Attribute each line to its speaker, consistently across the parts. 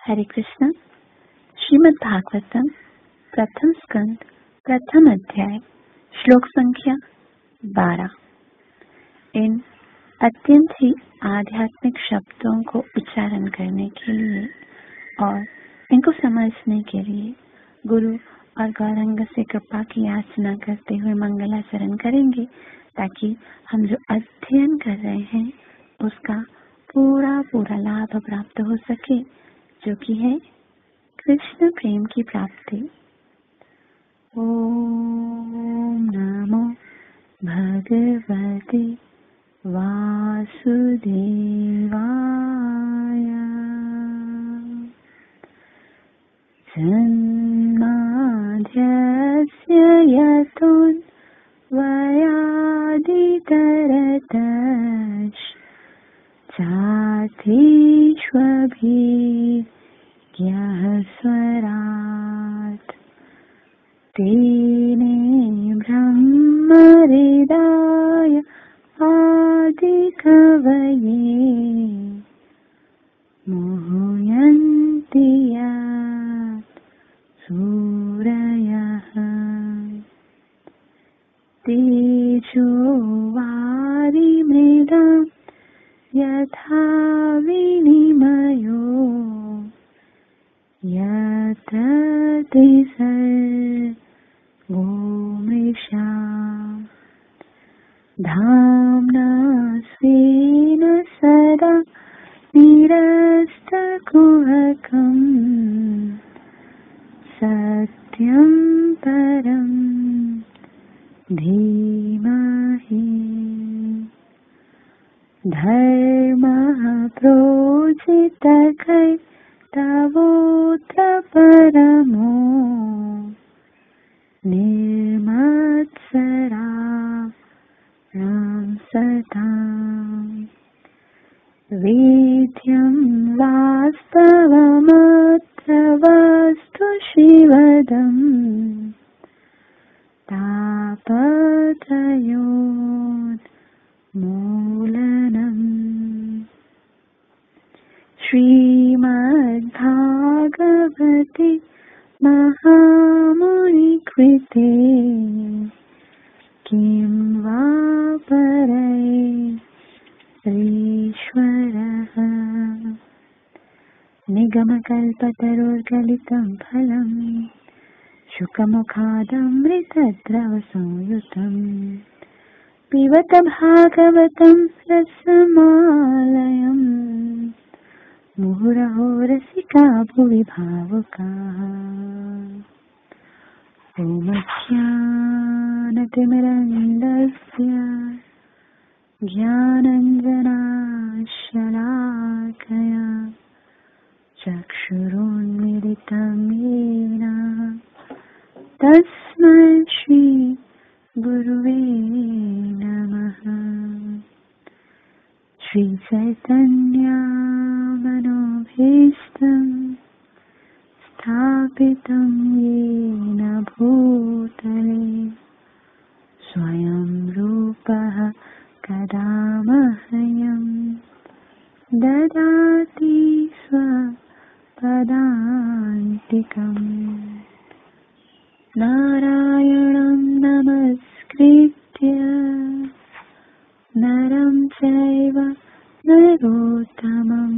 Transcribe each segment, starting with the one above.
Speaker 1: हरे कृष्ण। श्रीमद् भागवतम प्रथम स्कंद प्रथम अध्याय श्लोक संख्या 12। इन अत्यंत ही आध्यात्मिक शब्दों को उच्चारण करने के लिए और इनको समझने के लिए गुरु और गौरंग से कृपा की याचना करते हुए मंगलाचरण करेंगे, ताकि हम जो अध्ययन कर रहे हैं उसका पूरा लाभ प्राप्त हो सके, जो कि है कृष्ण प्रेम की प्राप्ति। ओम नमो भगवते वासुदेवाय। जन्माद्यस्य यतोऽन्वयादितरतश्च चार्थेष्वभिज्ञः स्वराट् तेने ब्रह्महृदाय आदिकवये मुह्यन्ति यत् सूरयः तेजो वारिमृदं यथा विनिमयो यत्र सर्गो मृषा धाम्ना स्वेन सदा निरस्तकुहकं सत्यं परं धीमहि। धर्मः प्रोजितकैतवोऽत्र परमो निर्मत्सरा सताम् वेद्यं वास्तवमत्र वस्तु शिवदम् तापत्रयोन्मूलनम्। श्रीमद्भागवते महामुनिकृते किं वा परैरीश्वरः निगमकल्पतरोर्गलितं फलं शुकमुखादमृतद्रवसंयुतं पिबत भागवतं रसमालयम् मुहुरहो रसिका भुवि भावुकाः। ॐ ज्ञानतिमिरन्दस्य ज्ञानञ्जनशलाकया चक्षुरुन्मीलितं येन तस्मै श्री गुरुवे नमः। श्रीचैतन्यमनोभीष्टं स्थापितं येन भूतले स्वयं रूपः कदा मह्यं ददाति स्वपदान्तिकम्। नारायणं नमस्कृत्य नरं चैव नरोत्तमं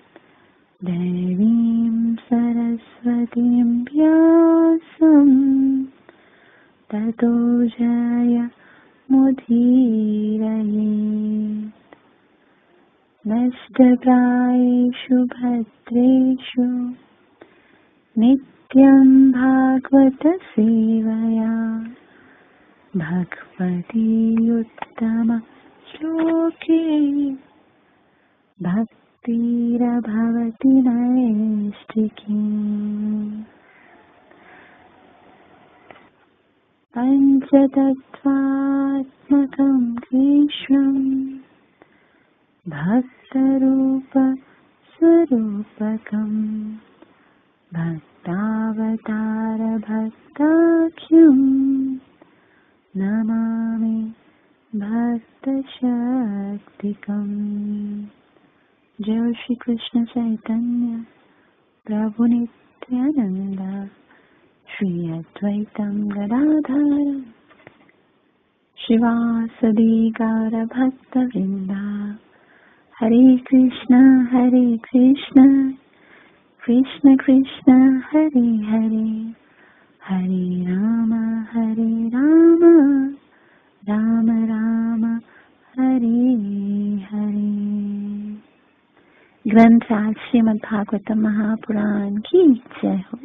Speaker 1: देवीं सरस्वतीं व्यासं ततो जयमुदीरयेत्। नष्टप्रायेषु भद्रेषु नित्यं भागवत सेवया भगवती उत्तम श्लोके भक्तिरभवति नैष्ठिकी। पञ्चतत्त्वात्मकं कृष्णं भक्तरूप स्वरूपकं भक्तावतार भक्ताख्यं नमामि भक्तशक्तिकम्। जय श्री कृष्ण चैतन्य प्रभु नित्यानंद श्री अद्वैतम गदाधर शिवासदि गौर भक्त वृंदा। हरे कृष्ण कृष्ण कृष्ण हरे हरे, हरे राम राम राम हरे हरे। ग्रंथराज श्रीमद् भागवतम महापुराण की जय हो।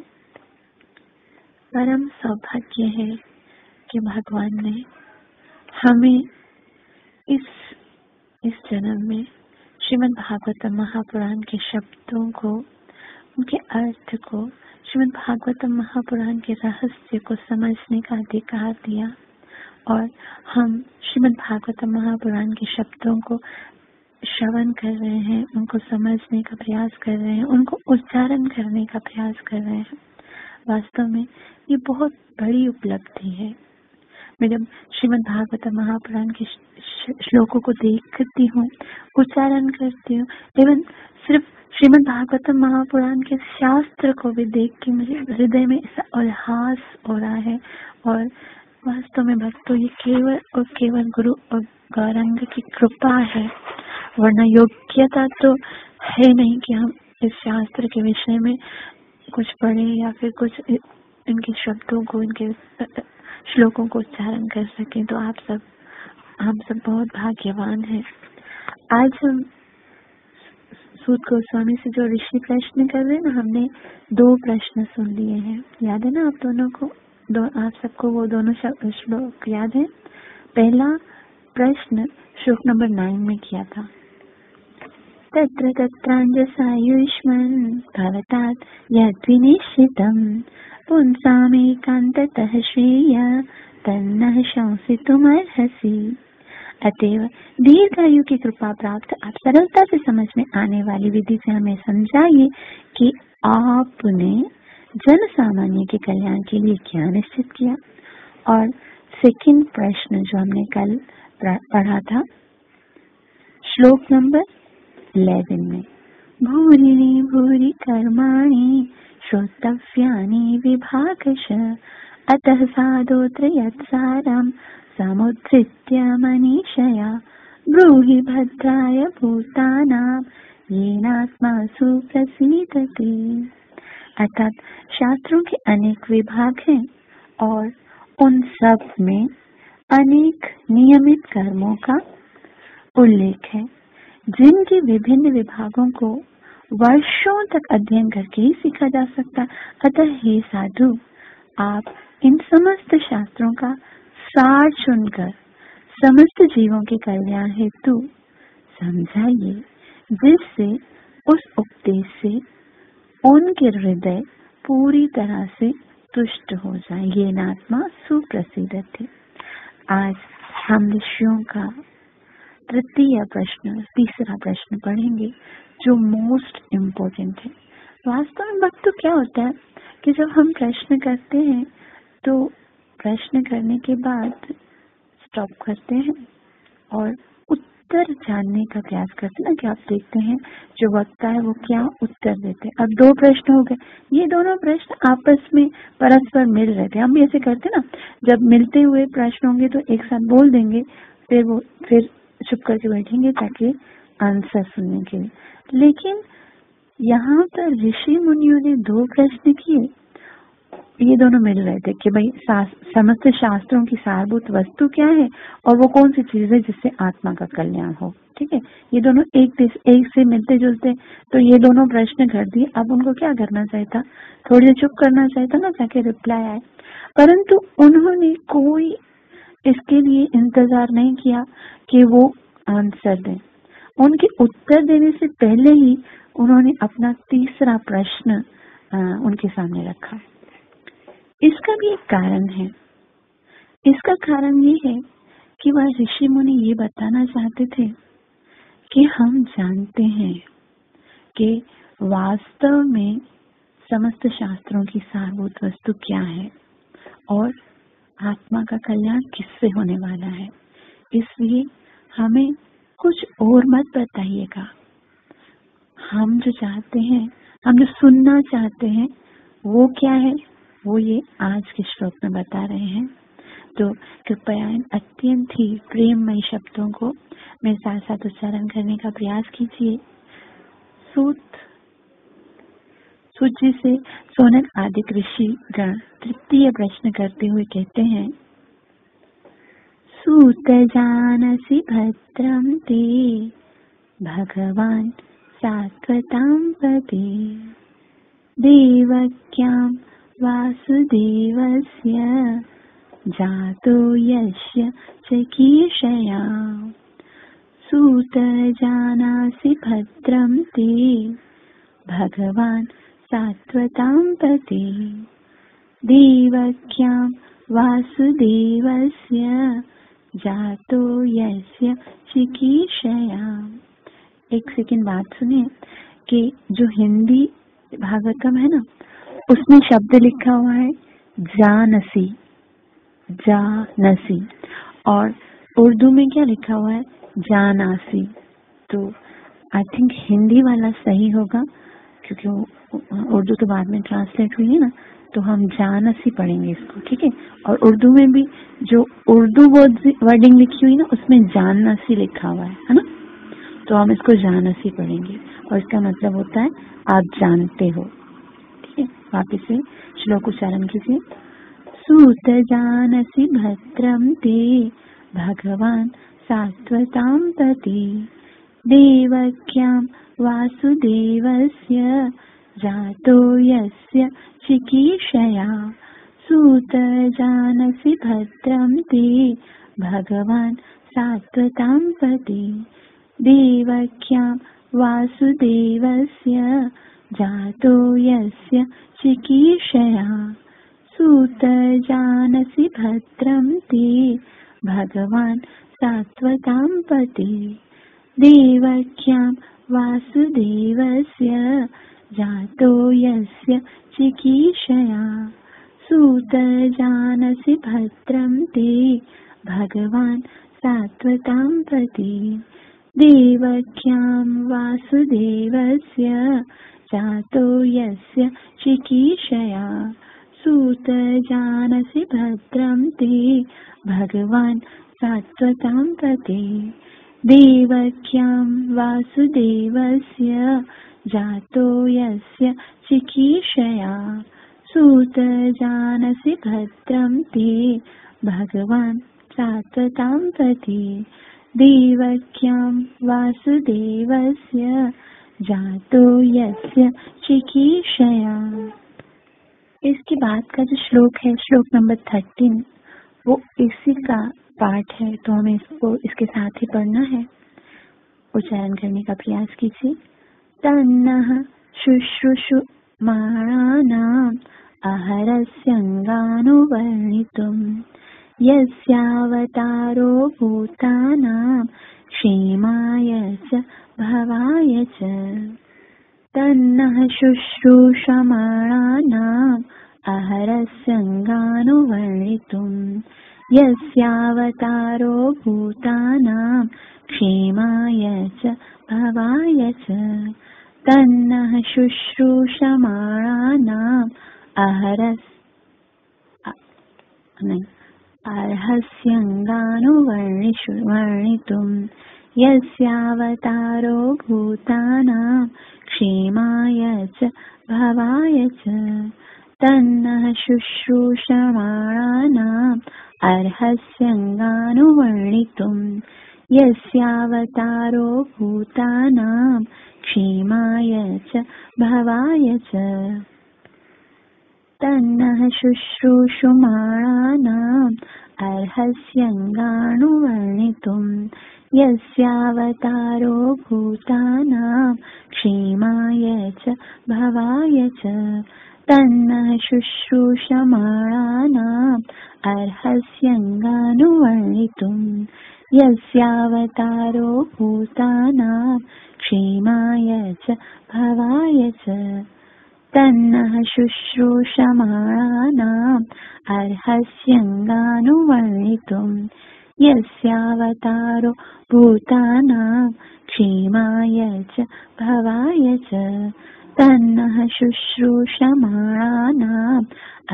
Speaker 1: परम सौभाग्य है कि भगवान ने हमें इस जन्म में श्रीमद् भागवतम महापुराण के शब्दों को, उनके अर्थ को, श्रीमद् भागवतम महापुराण के रहस्य को समझने का अधिकार दिया। और हम श्रीमद् भागवतम महापुराण के शब्दों को श्रवण कर रहे हैं, उनको समझने का प्रयास कर रहे हैं, उनको उच्चारण करने का प्रयास कर रहे हैं। वास्तव में ये बहुत बड़ी उपलब्धि है। मैं जब श्रीमद् भागवतम महापुराण के श्लोकों को देखती हूँ, उच्चारण करती हूँ, एवं सिर्फ श्रीमद् भागवतम महापुराण के शास्त्र को भी देख के मुझे हृदय में ऐसा उल्लास हो रहा है। और वास्तव में भक्तों, ये केवल और केवल गुरु और गौरांग की कृपा है, वरना योग्यता तो है नहीं कि हम इस शास्त्र के विषय में कुछ पढ़े या फिर कुछ इनके शब्दों को, इनके श्लोकों को उच्चारण कर सकें। तो हम सब बहुत भाग्यवान हैं। आज हम सूत गोस्वामी से जो ऋषि प्रश्न कर रहे हैं ना, हमने 2 प्रश्न सुन लिए हैं। याद है ना आप दोनों को? आप सबको वो दोनों श्लोक याद है? पहला प्रश्न श्लोक नंबर 9 में किया था। तत्र तत्राञ्जसायुष्मन् भवतात् यद्विनिश्चितं पुंसामेकान्ततः श्रेय तन्नः शंसितुमर्हसि। अतएव दीर्घायु की कृपा प्राप्त आप सरलता से समझ में आने वाली विधि से हमें समझाइए कि आपने जन सामान्य के कल्याण के लिए क्या निश्चित किया। और सेकंड प्रश्न जो हमने कल पढ़ा था श्लोक नंबर 11 में, भूरि भूरि कर्माणि श्रोतव्यानि विभागशः अतः साधोत्र यत्सारं समुद्धृत्य मनीषया ब्रूहि भद्राय भूतानां येनात्मासु प्रसीदति। अर्थात शास्त्रों के अनेक विभाग हैं और उन सब में अनेक नियमित कर्मों का उल्लेख है, जिनके विभिन्न विभागों को वर्षों तक अध्ययन करके ही सीखा जा सकता। अतः हे साधु, आप इन समस्त शास्त्रों का सार चुनकर समस्त जीवों के कल्याण हेतु समझाइए, जिससे उस उपदेश से उनके हृदय पूरी तरह से तुष्ट हो जाए। ये नात्मा सुप्रसिद्ध थे। आज हम ऋषियों का तीसरा प्रश्न पढ़ेंगे, जो मोस्ट इम्पोर्टेंट है। वास्तव में भक्त क्या होता है कि जब हम प्रश्न करते हैं तो प्रश्न करने के बाद स्टॉप करते हैं और उत्तर जानने का प्रयास करते हैं ना, कि आप देखते हैं जो वक्ता है वो क्या उत्तर देते हैं। अब 2 प्रश्न हो गए, ये दोनों प्रश्न आपस में परस्पर मिल रहे थे। हम भी ऐसे करते ना, जब मिलते हुए प्रश्न होंगे तो एक साथ बोल देंगे, फिर चुप करके बैठेंगे ताकि आंसर सुनने के लिए। लेकिन यहाँ पर ऋषि मुनियों ने 2 प्रश्न किए, ये दोनों मिल रहे थे कि भाई समस्त शास्त्रों की सारभूत वस्तु क्या है और वो कौन सी चीज है जिससे आत्मा का कल्याण हो। ठीक है, ये दोनों एक से मिलते जुलते, तो ये दोनों प्रश्न कर दिए। अब उनको क्या करना चाहिए था? थोड़ी देर चुप करना चाहिए था ना, ताकि रिप्लाई आए। परंतु उन्होंने कोई इसके लिए इंतजार नहीं किया कि वो आंसर दें। उनके उत्तर देने से पहले ही उन्होंने अपना तीसरा प्रश्न उनके सामने रखा। इसका भी एक कारण है। इसका कारण ये है कि वह ऋषि मुनि ये बताना चाहते थे कि हम जानते हैं कि वास्तव में समस्त शास्त्रों की सारभूत वस्तु क्या है और आत्मा का कल्याण किससे होने वाला है। इसलिए हमें कुछ और मत बताइएगा। हम जो चाहते हैं हम जो सुनना चाहते हैं वो क्या है, वो ये आज के श्लोक में बता रहे हैं। तो कृपया इन अत्यंत ही प्रेममय शब्दों को मेरे साथ साथ उच्चारण करने का प्रयास कीजिए। सूत जी से सोनक आदि ऋषि गण तृतीय प्रश्न करते हुए कहते हैं, सूत जानसि भद्रं ते भगवान सात्वतां पदे देवक्यां वासुदेवस्य जातो यस्य चिकीर्षया। सूत जानासि भद्रं ते भगवान सात्वतां पदे देवक्यां वासुदेवस्य जातो यस्य चिकीर्षया। एक सेकंड बात सुनिए कि जो हिंदी भागवतम है ना, उसमें शब्द लिखा हुआ है जानसी, जानसी, और उर्दू में क्या लिखा हुआ है, जानासी। तो आई थिंक हिंदी वाला सही होगा, क्योंकि उर्दू तो बाद में ट्रांसलेट हुई है ना, तो हम जानसी पढ़ेंगे इसको, ठीक है। और उर्दू में भी जो उर्दू वर्डिंग लिखी हुई ना, उसमें जानसी लिखा हुआ है ना, तो हम इसको जानसी पढ़ेंगे और इसका मतलब होता है आप जानते हो, ठीक है। वापिस से श्लोक उच्चारण कीजिए। सूत जानसि भद्रं ते भगवान सात्वतां पदे देवक्यां वासुदेवस्य जातो यस्य चिकीर्षया। सूत जानसि भद्रं ते भगवान सात्वतां पदे देवक्यां वासुदेवस्य जातो यस्य चिकीर्षया। सूत जानसि भद्रं ते भगवान सात्वतां पदे देवक्यां वासुदेवस्य जातो यस्य चिकीर्षया। सूत जानसि भद्रं ते भगवान सात्वतां पदे देवक्यां वासुदेवस्य जातो यस्य चिकीर्षया। सूत जानसि भद्रं ते भगवान सात्वतां पदे देवक्यां वासुदेवस्य जातो यस्य चिकीर्षया। सूत जानसि भद्रं ते भगवान सात्वतां पदे देवक्यां वासुदेवस्य जातो यस्य चिकीर्षया। इसके बाद का जो श्लोक है, श्लोक नंबर 13, वो इसी का पाठ है, तो हमें इसको इसके साथ ही पढ़ना है। उच्चारण करने का प्रयास कीजिए। तन्नः शुश्रूषमाणानाम् अहरस्यङ्गानुवर्णितुं यस्यावतारो भूतानां क्षेमाय च भवाय च। तन्नः शुश्रूषमाणानाम् अहरस्यङ्गानुवर्णितुं यस्यावतारो भूतानां क्षेमाय च भवाय च। तन्नः शुश्रूषमाणानाम् अर्हस्यङ्गानुवर्णितुं यस्यावतारो भूतानां क्षेमाय च भवाय च। तन्नः शुश्रूषमाणानाम् अर्हस्यङ्गानुवर्णितुं यस्यावतारो भूतानां क्षेमाय च भवाय च। तन्नः शुश्रूषमाणानाम् अर्हस्यङ्गानुवर्णितुं यस्यावतारो भूतानां क्षेमाय च भवाय च। तन्नः शुश्रूषमाणानाम् अर्हस्यङ्गानुवर्णितुं यस्यावतारो भूतानां क्षेमाय च भवाय च। तन्नः शुश्रूषमाणानाम् अर्हस्यङ्गानुवर्णितुं यस्यावतारो भूतानां क्षेमाय च भवाय च। तन्नः शुश्रूषमाणानाम्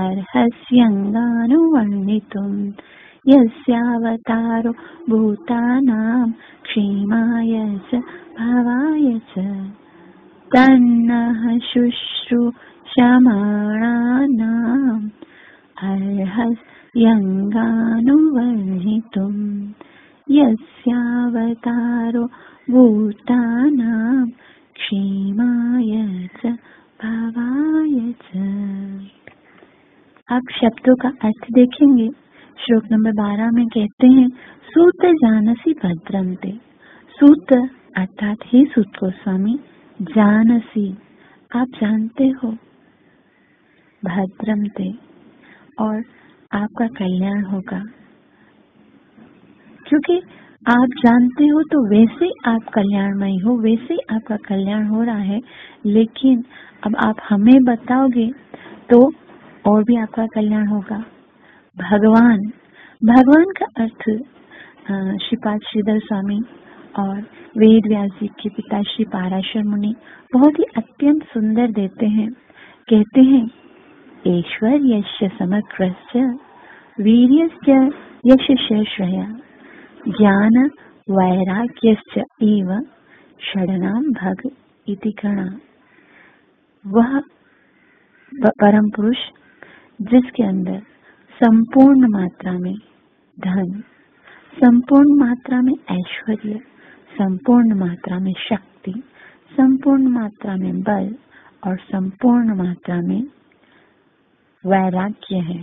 Speaker 1: अर्हस्यङ्गानुवर्णितुम् यस्यावतारो भूतानां क्षेमाय च भवाय च। तन्नः शुश्रूषमाणानाम् अर्हस्यङ्गानुवर्णितुम् यस्यावतारो भूतानां क्षेमाय च भवाय च। अब शब्दों का अर्थ देखेंगे। श्लोक नंबर 12 में कहते हैं सूत जानसी भद्रम ते। सूत अर्थात हे सूत गोस्वामी, जानसी आप जानते हो, भद्रम ते और आपका कल्याण होगा। क्योंकि आप जानते हो तो वैसे आप कल्याणमय हो, वैसे आपका कल्याण हो रहा है। लेकिन अब आप हमें बताओगे तो और भी आपका कल्याण होगा। भगवान, भगवान का अर्थ श्रीपाद श्रीधर स्वामी और वेद व्यास जी के पिता श्री पाराशर मुनि बहुत ही अत्यंत सुंदर देते हैं। कहते हैं ऐश्वर्यस्य समग्रस्य वीर्यस्य यशस्य श्रेया ज्ञान वैराग्यश्च एव षडनाम भग इति गणा। वह परम पुरुष जिसके अंदर संपूर्ण मात्रा में धन, संपूर्ण मात्रा में ऐश्वर्य, संपूर्ण मात्रा में शक्ति, संपूर्ण मात्रा में बल और संपूर्ण मात्रा में वैराग्य है,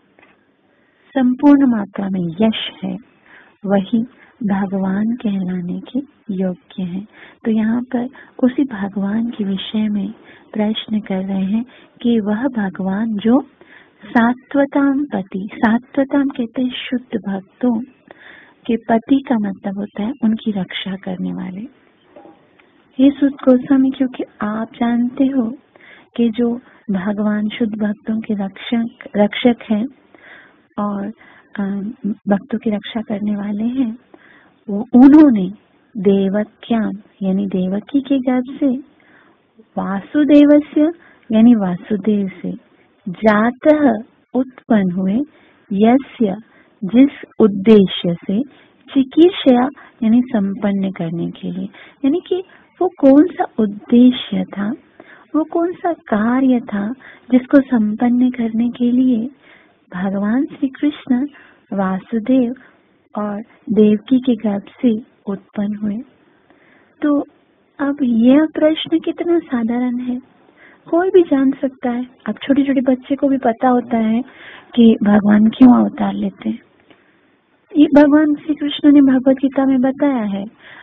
Speaker 1: संपूर्ण मात्रा में यश है, वही भगवान कहलाने के योग्य है। तो यहाँ पर उसी भगवान के विषय में प्रश्न कर रहे हैं कि वह भगवान जो सात्वताम पति, सात्वताम कहते हैं शुद्ध भक्तों के पति का मतलब होता है उनकी रक्षा करने वाले। हे सुत गोस्वामी, क्योंकि आप जानते हो कि जो भगवान शुद्ध भक्तों के रक्षक हैं और भक्तों की रक्षा करने वाले हैं, वो उन्होंने देवक्याम यानी देवकी के गर्भ से, वासुदेवस्य यानी वासुदेव से, जातः उत्पन्न हुए, यस्य जिस उद्देश्य से, चिकीर्षया यानी संपन्न करने के लिए। यानी कि वो कौन सा उद्देश्य था, वो कौन सा कार्य था जिसको संपन्न करने के लिए भगवान श्री कृष्ण वासुदेव और देवकी के गर्भ से उत्पन्न हुए। तो अब यह प्रश्न कितना साधारण है, कोई भी जान सकता है। अब छोटे छोटे बच्चे को भी पता होता है कि भगवान क्यों अवतार लेते हैं। ये भगवान श्री कृष्ण ने भगवत गीता में बताया है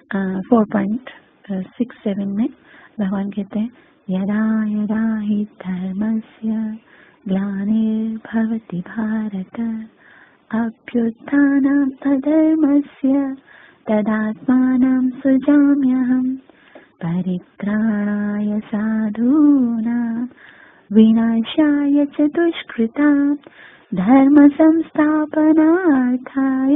Speaker 1: 4.67 में। भगवान कहते हैं यदा यदा हि धर्मस्य ग्लानिर्भवति भारत अभ्युत्थानम् अधर्मस्य तदात्मानं सृजाम्यहम् परित्राणाय साधूनां विनाशाय च दुष्कृतां धर्म संस्थापनार्थाय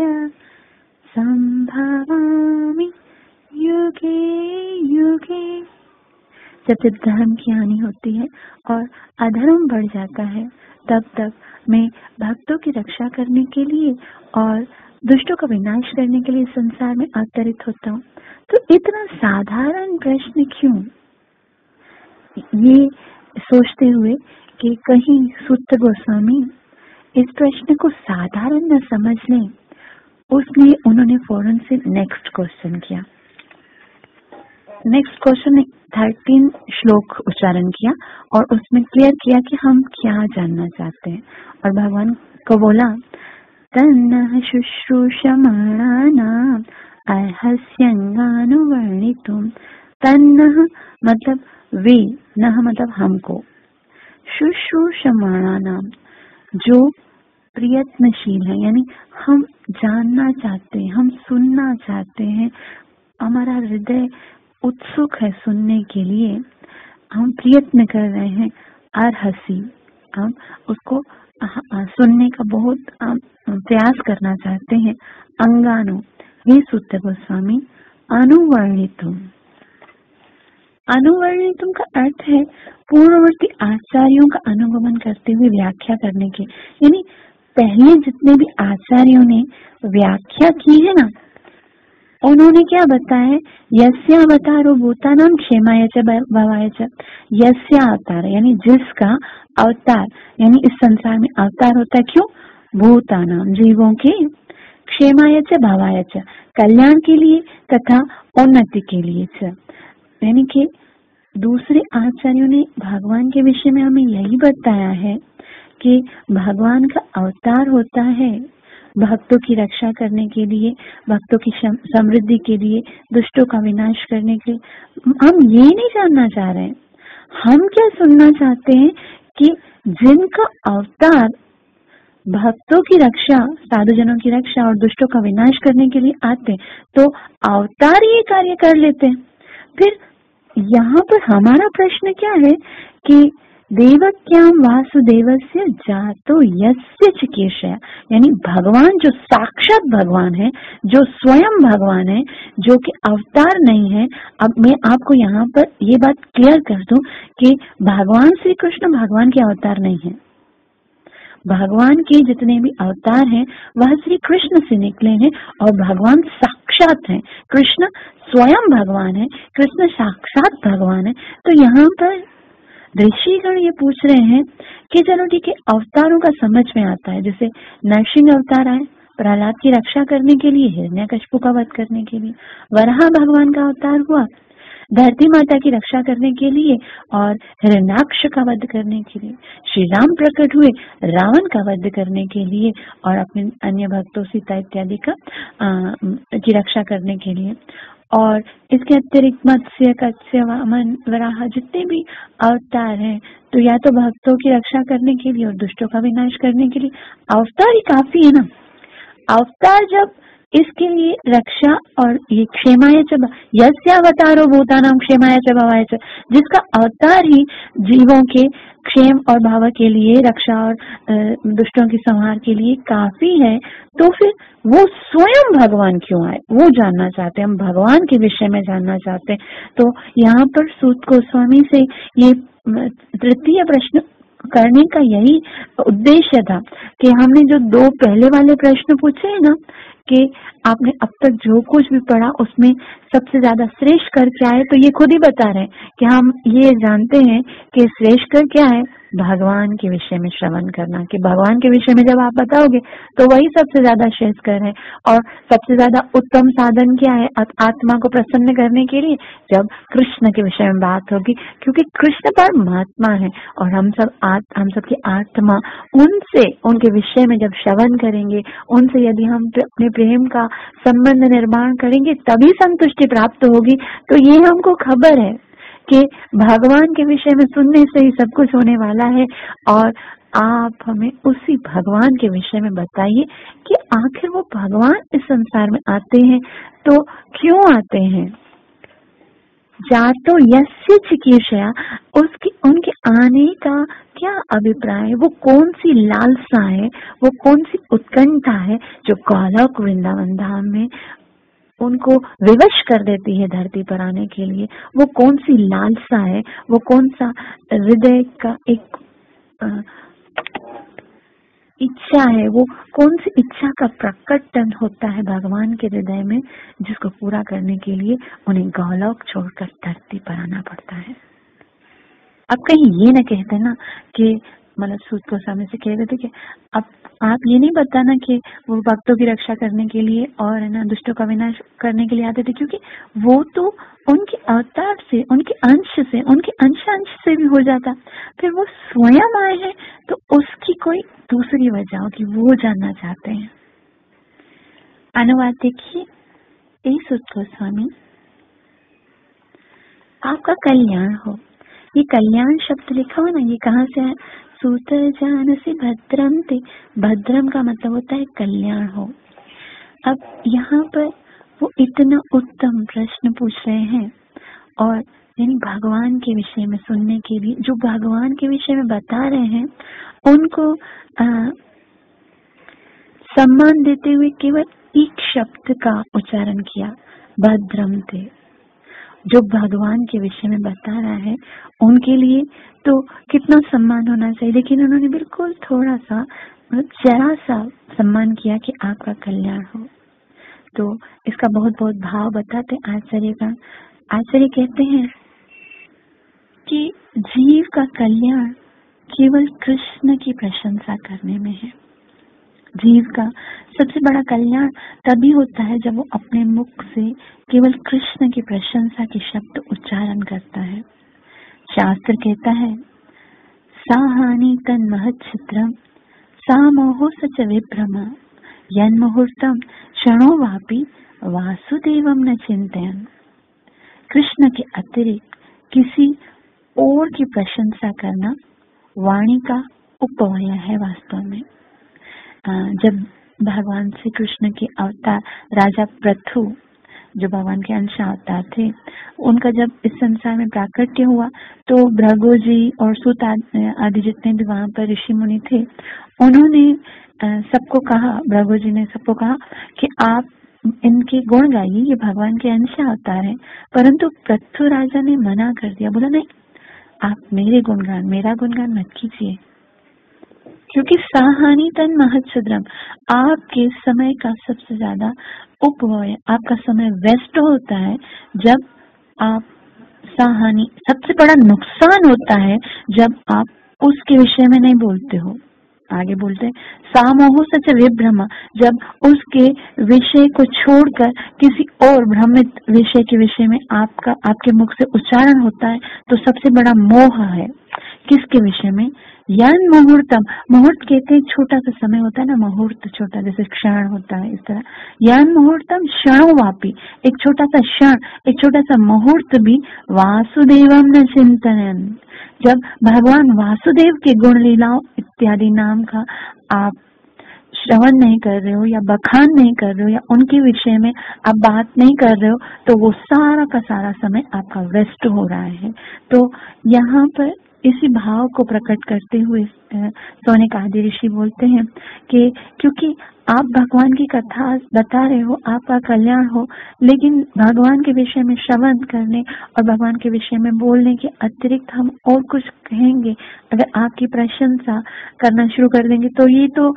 Speaker 1: संभवामि युगे युगे। जब जब धर्म की हानि होती है और अधर्म बढ़ जाता है, तब तब मैं भक्तों की रक्षा करने के लिए और दुष्टों का विनाश करने के लिए संसार में अवतरित होता हूँ। तो इतना साधारण प्रश्न क्यों? ये सोचते हुए कि कहीं सूत गोस्वामी इस प्रश्न को साधारण न समझ लें, उसलिए उन्होंने फौरन से नेक्स्ट क्वेश्चन किया। नेक्स्ट क्वेश्चन ने 13 श्लोक उच्चारण किया और उसमें क्लियर किया कि हम क्या जानना चाहते हैं। और भगवान को बोला तन्नः शुश्रूषमाणानाम् अर्हस्यङ्गानुवर्णितुम्। तन्नः मतलब वे, नः मतलब हमको, शुश्रूषमाणानाम् जो प्रयत्नशील है, यानी हम जानना चाहते हैं, हम सुनना चाहते हैं, हमारा हृदय उत्सुक है सुनने के लिए, हम प्रयत्न कर रहे हैं। अर्हसी, हम उसको सुनने का बहुत प्रयास करना चाहते हैं। अंगानु, हे सूत गोस्वामी, अनुवर्णितुम अनुवर्णितम का अर्थ है पूर्ववर्ती आचार्यों का अनुगमन करते हुए व्याख्या करने के, यानी पहले जितने भी आचार्यों ने व्याख्या की है ना, उन्होंने क्या बताया है, यस्य अवतारो भूतानाम क्षेमाय च भवाय च। यस्य अवतार यानी जिसका अवतार, यानी इस संसार में अवतार होता है, क्यों? भूतानाम जीवों के, क्षेमाय च भवाय च कल्याण के लिए तथा उन्नति के लिए च। यानी कि दूसरे आचार्यों ने भगवान के विषय में हमें यही बताया है कि भगवान का अवतार होता है भक्तों की रक्षा करने के लिए, भक्तों की समृद्धि के लिए, दुष्टों का विनाश करने के लिए। हम ये नहीं जानना चाह रहे हैं, हम क्या सुनना चाहते हैं कि जिनका अवतार भक्तों की रक्षा, साधुजनों की रक्षा और दुष्टों का विनाश करने के लिए आते, तो अवतार ये कार्य कर लेते हैं। फिर यहाँ पर हमारा प्रश्न क्या है कि देवक्याम वासुदेवस्य जातो यस्य चिकीर्षया, यानी भगवान जो साक्षात भगवान है, जो स्वयं भगवान है, जो कि अवतार नहीं है। अब मैं आपको यहाँ पर ये बात क्लियर कर दूं कि भगवान श्री कृष्ण भगवान के अवतार नहीं है। भगवान के जितने भी अवतार हैं वह श्री कृष्ण से निकले हैं और भगवान साक्षात हैं। कृष्ण स्वयं भगवान है, कृष्ण साक्षात भगवान है। तो यहाँ पर ऋषिगण ये पूछ रहे हैं कि चलो ठीक है, अवतारों का समझ में आता है, जैसे नरसिंह अवतार आए प्रहलाद की रक्षा करने के लिए, हिरण्यकशिपु का वध करने के लिए। वराह भगवान का अवतार हुआ धरती माता की रक्षा करने के लिए और हिरण्याक्ष का वध करने के लिए। श्री राम प्रकट हुए रावण का वध करने के लिए और अपने अन्य भक्तों सीता इत्यादि का की रक्षा करने के लिए। और इसके अतिरिक्त मत्स्य, कत्स्य, वामन, वराह जितने भी अवतार हैं, तो या तो भक्तों की रक्षा करने के लिए और दुष्टों का विनाश करने के लिए अवतार ही काफी है ना। अवतार जब इसके लिए रक्षा और ये क्षेमाय च यस्य अवतारो भूतानाम क्षेमाय च भवाय च, जिसका अवतार ही जीवों के क्षेम और भाव के लिए, रक्षा और दुष्टों की संहार के लिए काफी है, तो फिर वो स्वयं भगवान क्यों आए, वो जानना चाहते हैं हम, भगवान के विषय में जानना चाहते हैं। तो यहाँ पर सूत गोस्वामी से ये तृतीय प्रश्न करने का यही उद्देश्य था कि हमने जो दो पहले वाले प्रश्न पूछे हैं ना, कि आपने अब तक जो कुछ भी पढ़ा उसमें सबसे ज्यादा श्रेष्ठ कर क्या है, तो ये खुद ही बता रहे हैं कि हम ये जानते हैं कि श्रेष्ठ कर क्या है, भगवान के विषय में श्रवण करना, कि भगवान के विषय में जब आप बताओगे तो वही सबसे ज्यादा श्रेष्ठ कर है। और सबसे ज्यादा उत्तम साधन क्या है आत्मा को प्रसन्न करने के लिए, जब कृष्ण के विषय में बात होगी, क्योंकि कृष्ण परमात्मा है और हम सबकी आत्मा उनसे, उनके विषय में जब श्रवण करेंगे, उनसे यदि हम अपने प्रेम का संबंध निर्माण करेंगे तभी संतुष्टि प्राप्त होगी। तो ये हमको खबर है कि भगवान के विषय में सुनने से ही सब कुछ होने वाला है। और आप हमें उसी भगवान के विषय में बताइए कि आखिर वो भगवान इस संसार में आते हैं तो क्यों आते हैं। जातो यस्य चिकीर्षया, उसकी उनके आने का क्या अभिप्राय है, वो कौन सी लालसा है, वो कौन सी उत्कंठा है जो गोलोक वृंदावन धाम में उनको विवश कर देती है धरती पर आने के लिए। वो कौन सी लालसा है, वो कौन सा हृदय का एक इच्छा है, वो कौन सी इच्छा का प्रकटन होता है भगवान के हृदय में, जिसको पूरा करने के लिए उन्हें गोलोक छोड़कर धरती पर आना पड़ता है। अब कहीं ये न कहते ना कि मतलब सूत गोस्वामी से कह रहे थे कि अब आप ये नहीं बताना कि वो भक्तों की रक्षा करने के लिए और है ना दुष्टों का विनाश करने के लिए आते थे, क्योंकि वो तो उनके अवतार से, उनके अंश से भी हो जाता। फिर वो स्वयं आए हैं तो उसकी कोई दूसरी वजह होगी, वो जानना चाहते हैं। अनुवाद देखिए, ए सूत गोस्वामी, आपका कल्याण हो। ये कल्याण शब्द लिखा हो ना, ये कहाँ से है? सूत जानसि भद्रम ते, भद्रम का मतलब होता है कल्याण हो। अब यहाँ पर वो इतना उत्तम प्रश्न पूछ रहे हैं और यानी भगवान के विषय में सुनने के लिए, जो भगवान के विषय में बता रहे हैं उनको सम्मान देते हुए केवल एक शब्द का उच्चारण किया, भद्रम ते। जो भगवान के विषय में बता रहा है उनके लिए तो कितना सम्मान होना चाहिए, लेकिन उन्होंने बिल्कुल थोड़ा सा मतलब जरा सा सम्मान किया कि आपका कल्याण हो। तो इसका बहुत बहुत भाव बताते आचार्य का। आचार्य कहते हैं कि जीव का कल्याण केवल कृष्ण की प्रशंसा करने में है। जीव का सबसे बड़ा कल्याण तभी होता है जब वो अपने मुख से केवल कृष्ण की प्रशंसा के शब्द उच्चारण करता है। शास्त्र कहता है साहानि तन महच्छिद्रम सा मोहो सच विभ्रम यन मुहूर्तम क्षणो वापि वासुदेवम न चिंतयन्। कृष्ण के अतिरिक्त किसी और की प्रशंसा करना वाणी का उपवय है। वास्तव में जब भगवान श्री कृष्ण के अवतार राजा पृथु जो भगवान के अंश अवतार थे, उनका जब इस संसार में प्राकट्य हुआ तो भृगु जी और सूत आदि जितने भी वहां पर ऋषि मुनि थे, उन्होंने सबको कहा, भृगु जी ने सबको कहा कि आप इनके गुण गाइए, ये भगवान के अंश अवतार है। परंतु पृथु राजा ने मना कर दिया, बोला नहीं, आप मेरा गुणगान मत कीजिए, क्योंकि साहानि तन महच्छिद्रम, आपके समय का सबसे ज्यादा उपव्यय, आपका समय वेस्ट होता है जब आप साहानि, सबसे बड़ा नुकसान होता है जब आप उसके विषय में नहीं बोलते हो। आगे बोलते हैं सामोह सच विभ्रम, जब उसके विषय को छोड़कर किसी और भ्रमित विषय के विषय में आपके मुख से उच्चारण होता है तो सबसे बड़ा मोह है। किसके विषय में? यान मुहूर्तम, मुहूर्त कहते हैं छोटा सा समय होता है ना, मुहूर्त छोटा जैसे क्षण होता है, इस तरह यान मुहूर्तम क्षणो वापी, एक छोटा सा क्षण, एक छोटा सा मुहूर्त भी वासुदेवम न चिंतन, जब भगवान वासुदेव के गुण लीलाओं इत्यादि नाम का आप श्रवण नहीं कर रहे हो या बखान नहीं कर रहे हो या उनके विषय में आप बात नहीं कर रहे हो, तो वो सारा का सारा समय आपका वेस्ट हो रहा है। तो यहाँ पर इसी भाव को प्रकट करते हुए सौनक आदि ऋषि बोलते हैं कि क्योंकि आप भगवान की कथा बता रहे हो, आपका कल्याण हो, लेकिन भगवान के विषय में श्रवण करने और भगवान के विषय में बोलने के अतिरिक्त हम और कुछ कहेंगे, अगर आपकी प्रशंसा करना शुरू कर देंगे तो ये तो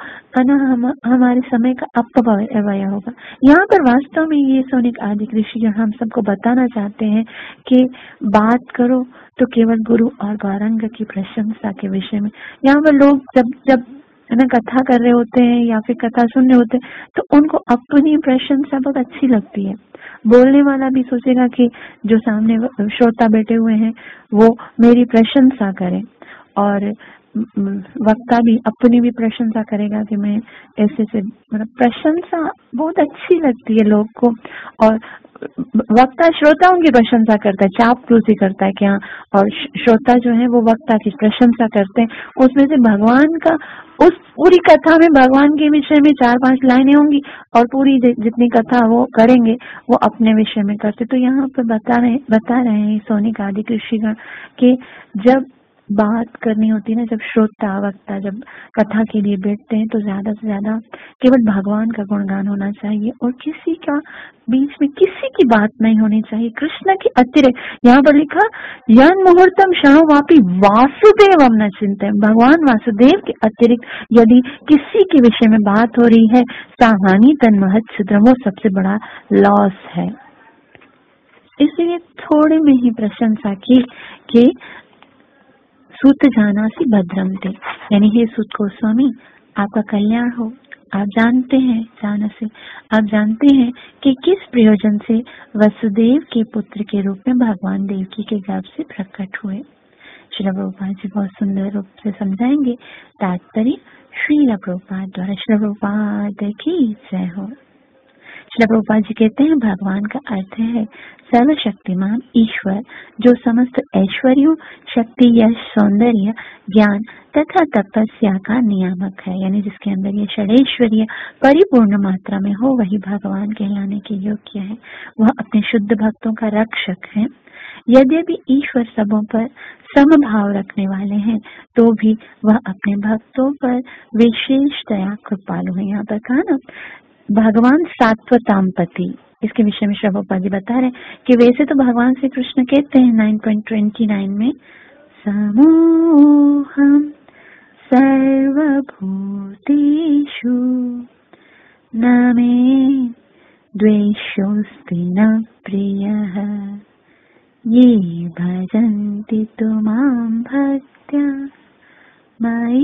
Speaker 1: हमारे समय का अपव्यय होगा। यहाँ पर वास्तव में ये सौनक आदि ऋषि हम सबको बताना चाहते हैं कि बात करो तो केवल गुरु और गौरांग की प्रशंसा के विषय में। यहाँ पर लोग जब ना कथा कर रहे होते हैं या फिर कथा सुन रहे होते हैं तो उनको अपनी प्रशंसा बहुत अच्छी लगती है। बोलने वाला भी सोचेगा कि जो सामने श्रोता बैठे हुए हैं वो मेरी प्रशंसा करें, और वक्ता भी अपनी भी प्रशंसा करेगा कि मैं ऐसे से, मतलब प्रशंसा बहुत अच्छी लगती है लोग को। और वक्ता श्रोताओं की प्रशंसा करता है, चापलूसी करता है क्या, और श्रोता जो है वो वक्ता की प्रशंसा करते हैं। उसमें से भगवान का, उस पूरी कथा में भगवान के विषय में 4-5 लाइनें होंगी और पूरी जितनी कथा वो करेंगे वो अपने विषय में करते। तो यहाँ पर बता रहे हैं सौनक आदि ऋषिगण कि जब बात करनी होती है ना, जब श्रोता वक्ता जब कथा के लिए बैठते हैं तो ज्यादा से ज्यादा केवल भगवान का गुणगान होना चाहिए और किसी का बीच में किसी की बात नहीं होनी चाहिए, कृष्ण के अतिरिक्त। यहाँ पर लिखा यन मुहूर्तम क्षणो वापी वासुदेवम न चिंतन, भगवान वासुदेव के अतिरिक्त यदि किसी के विषय में बात हो रही है, साहानि तन महच्छिद्रम, वो सबसे बड़ा लॉस है। इसलिए थोड़े में ही प्रशंसा की कि सूत जानासी भद्रम थे, यानी हे सूत गोस्वामी आपका कल्याण हो। आप जानते हैं, आप जानते हैं कि किस प्रयोजन से वसुदेव के पुत्र के रूप में भगवान देवकी के गर्भ से प्रकट हुए। श्रील प्रभुपाद जी बहुत सुंदर रूप से समझाएंगे। तात्पर्य श्रील प्रभुपाद द्वारा। श्रील प्रभुपाद की जय हो। श्रील प्रभुपाद जी कहते हैं भगवान का अर्थ है सर्वशक्तिमान ईश्वर, जो समस्त ऐश्वर्यों, शक्ति, यश, सौंदर्य, ज्ञान तथा तपस्या का नियामक है। यानी जिसके अंदर ये षडैश्वर्य परिपूर्ण मात्रा में हो वही भगवान कहलाने के योग्य है। वह अपने शुद्ध भक्तों का रक्षक है। यद्यपि ईश्वर सबों पर समभाव रखने वाले हैं तो भी वह अपने भक्तों पर विशेष दया कृपालु है। यहाँ पर कहा ना, भगवान सात्वताम पति, इसके विषय में श्री प्रभुपाद जी बता रहे हैं कि वैसे तो भगवान श्री कृष्ण कहते हैं 9.29 में, समोहम सर्वभूतेषु न मे द्वेषोऽस्ति न प्रियः ये भजन्ति तु मां भक्त्या मयि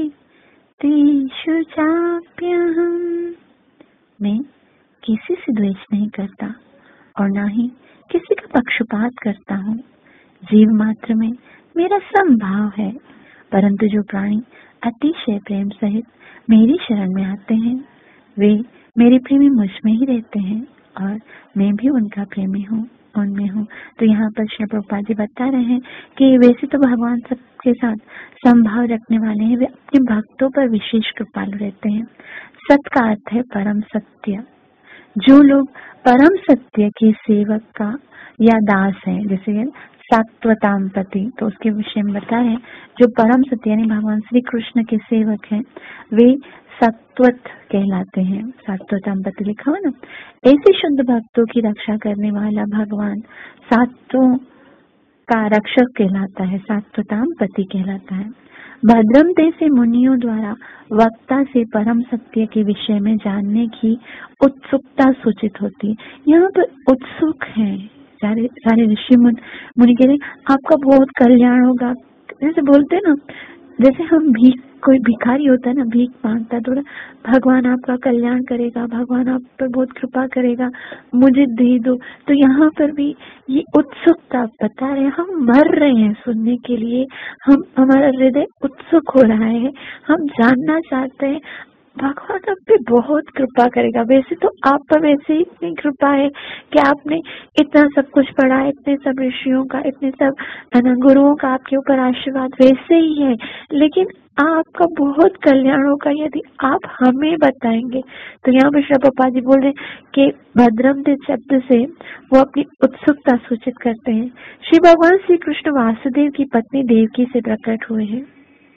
Speaker 1: तेषु चाप्यहम्। मैं किसी से द्वेष नहीं करता और ना ही किसी का पक्षपात करता हूँ। जीव मात्र में मेरा समभाव है, परंतु जो प्राणी अतिशय प्रेम सहित मेरी शरण में आते हैं वे मेरे प्रेमी मुझ में ही रहते हैं और मैं भी उनका प्रेमी हूँ, उनमें हूँ। तो यहाँ पर श्री प्रभुपाद जी बता रहे हैं कि वैसे तो भगवान सबके साथ समभाव रखने वाले हैं, वे अपने भक्तों पर विशेष कृपालु रहते हैं। सत का अर्थ है परम सत्य। जो लोग परम सत्य के सेवक का या दास है, जैसे सात्वताम पति, तो उसके विषय में बता रहे हैं जो परम सत्य यानी भगवान श्री कृष्ण के सेवक हैं वे सात्वत कहलाते हैं। सात्वताम पति लिखा हुआ ना। ऐसे शुद्ध भक्तों की रक्षा करने वाला भगवान सात्वों का रक्षक कहलाता है, सात्वताम पति कहलाता है। भद्रम जैसे मुनियों द्वारा वक्ता से परम सत्य के विषय में जानने की उत्सुकता सूचित होती है। यहाँ पर उत्सुक है सारे ऋषि मुनि कह रहे आपका बहुत कल्याण होगा। जैसे बोलते हैं ना, जैसे हम कोई भिखारी होता है ना, भीख मांगता है, थोड़ा भगवान आपका कल्याण करेगा, भगवान आप पर बहुत कृपा करेगा, मुझे दे दो। तो यहाँ पर भी ये उत्सुकता बता रहे हैं, हम मर रहे हैं सुनने के लिए, हमारा हृदय उत्सुक हो रहा है, हम जानना चाहते हैं भगवान आप पे बहुत कृपा करेगा। वैसे तो आप पर वैसे ही इतनी कृपा है कि आपने इतना सब कुछ पढ़ा, इतने सब ऋषियों का, इतने सब गुरुओं का आपके ऊपर आशीर्वाद वैसे ही है, लेकिन आपका बहुत कल्याण होगा यदि आप हमें बताएंगे। तो यहाँ पर श्री प्रभुपाद जी बोल रहे कि भद्रम ते शब्द से वो अपनी उत्सुकता सूचित करते हैं। श्री भगवान श्री कृष्ण वासुदेव की पत्नी देवकी से प्रकट हुए हैं।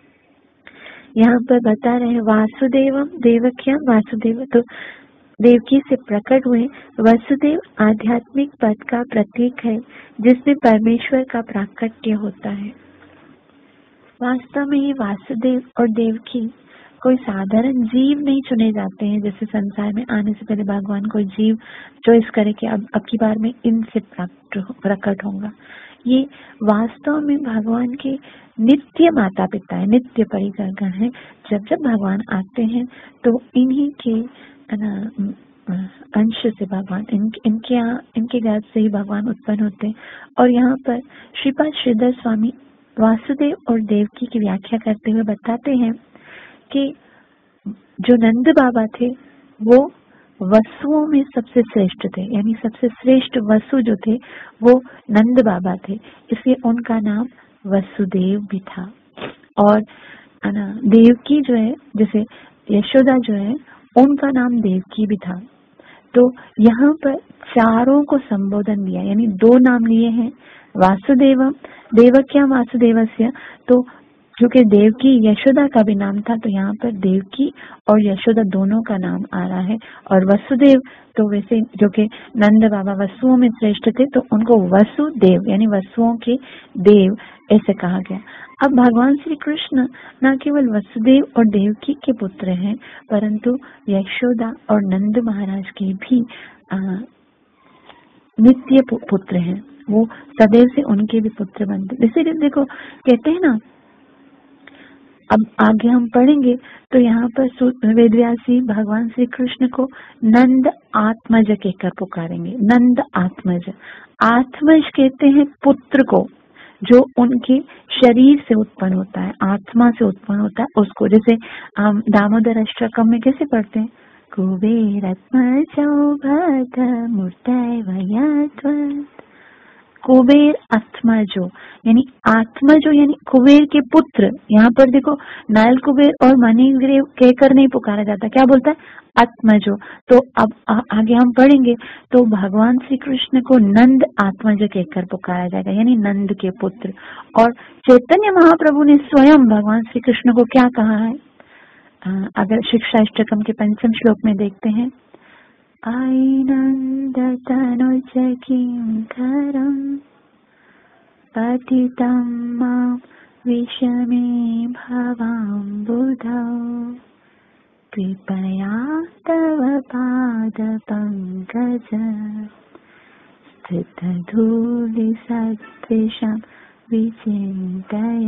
Speaker 1: यहाँ पर बता रहे हैं वासुदेवम देवक्या वासुदेव, तो देवकी से प्रकट हुए। वसुदेव आध्यात्मिक पद का प्रतीक है जिसमें परमेश्वर का प्राकट्य होता है। वास्तव में ये वासुदेव और देवकी कोई साधारण जीव नहीं चुने जाते हैं, जैसे संसार में आने से पहले भगवान कोई जीव चॉइस करे कि अब की बार में इनसे प्रकट होगा। ये वास्तव में भगवान के नित्य माता पिता है, नित्य परिगण है। जब जब भगवान आते हैं तो इन्हीं के अंश से भगवान इनके गर्भ से ही भगवान उत्पन्न होते हैं। और यहाँ पर श्रीपाद श्रीधर स्वामी वासुदेव और देवकी की व्याख्या करते हुए बताते हैं कि जो नंद बाबा थे वो वसुओं में सबसे श्रेष्ठ थे, यानी सबसे श्रेष्ठ वसु जो थे वो नंद बाबा थे, इसलिए उनका नाम वसुदेव भी था। और देवकी जो है, जैसे यशोदा जो है, उनका नाम देवकी भी था। तो यहाँ पर चारों को संबोधन दिया, यानी दो नाम लिए हैं, वासुदेवम देवक्या वासुदेवस्य। तो जो कि देवकी यशोदा का भी नाम था, तो यहाँ पर देवकी और यशोदा दोनों का नाम आ रहा है। और वसुदेव तो वैसे जो कि नंद बाबा वसुओं में श्रेष्ठ थे, तो उनको वसुदेव यानी वसुओं के देव ऐसे कहा गया। अब भगवान श्री कृष्ण न केवल वसुदेव और देवकी के पुत्र हैं, परंतु यशोदा और नंद महाराज के भी नित्य पुत्र हैं। वो सदैव से उनके भी पुत्र बनते। इसीलिए देखो कहते हैं ना, अब आगे हम पढ़ेंगे तो यहाँ पर वेदव्यासी भगवान श्री कृष्ण को नंद आत्मज कहकर पुकारेंगे। नंद आत्मज, आत्मज कहते हैं पुत्र को जो उनके शरीर से उत्पन्न होता है, आत्मा से उत्पन्न होता है उसको। जैसे हम दामोदर अष्टकम में कैसे पढ़ते हैं, कुबेरात्मजो भद्र मूर्तय वयत्वत्। कुबेर आत्मजो यानी आत्मजो यानी कुबेर के पुत्र। यहाँ पर देखो नायल कुबेर और मणिग्रीव कहकर नहीं पुकारा जाता, क्या बोलता है, आत्मजो। तो अब आगे हम पढ़ेंगे तो भगवान श्री कृष्ण को नंद आत्मज कहकर पुकारा जाएगा, यानी नंद के पुत्र। और चैतन्य महाप्रभु ने स्वयं भगवान श्री कृष्ण को क्या कहा है, अगर शिक्षा अष्टकम के 5वें श्लोक में देखते हैं, आनन्दतनुज किङ्करम् पतितं मां विषमे भवाम्बुधौ कृपया तव पादपङ्कज स्थितधूलिसदृशं विचिन्तय।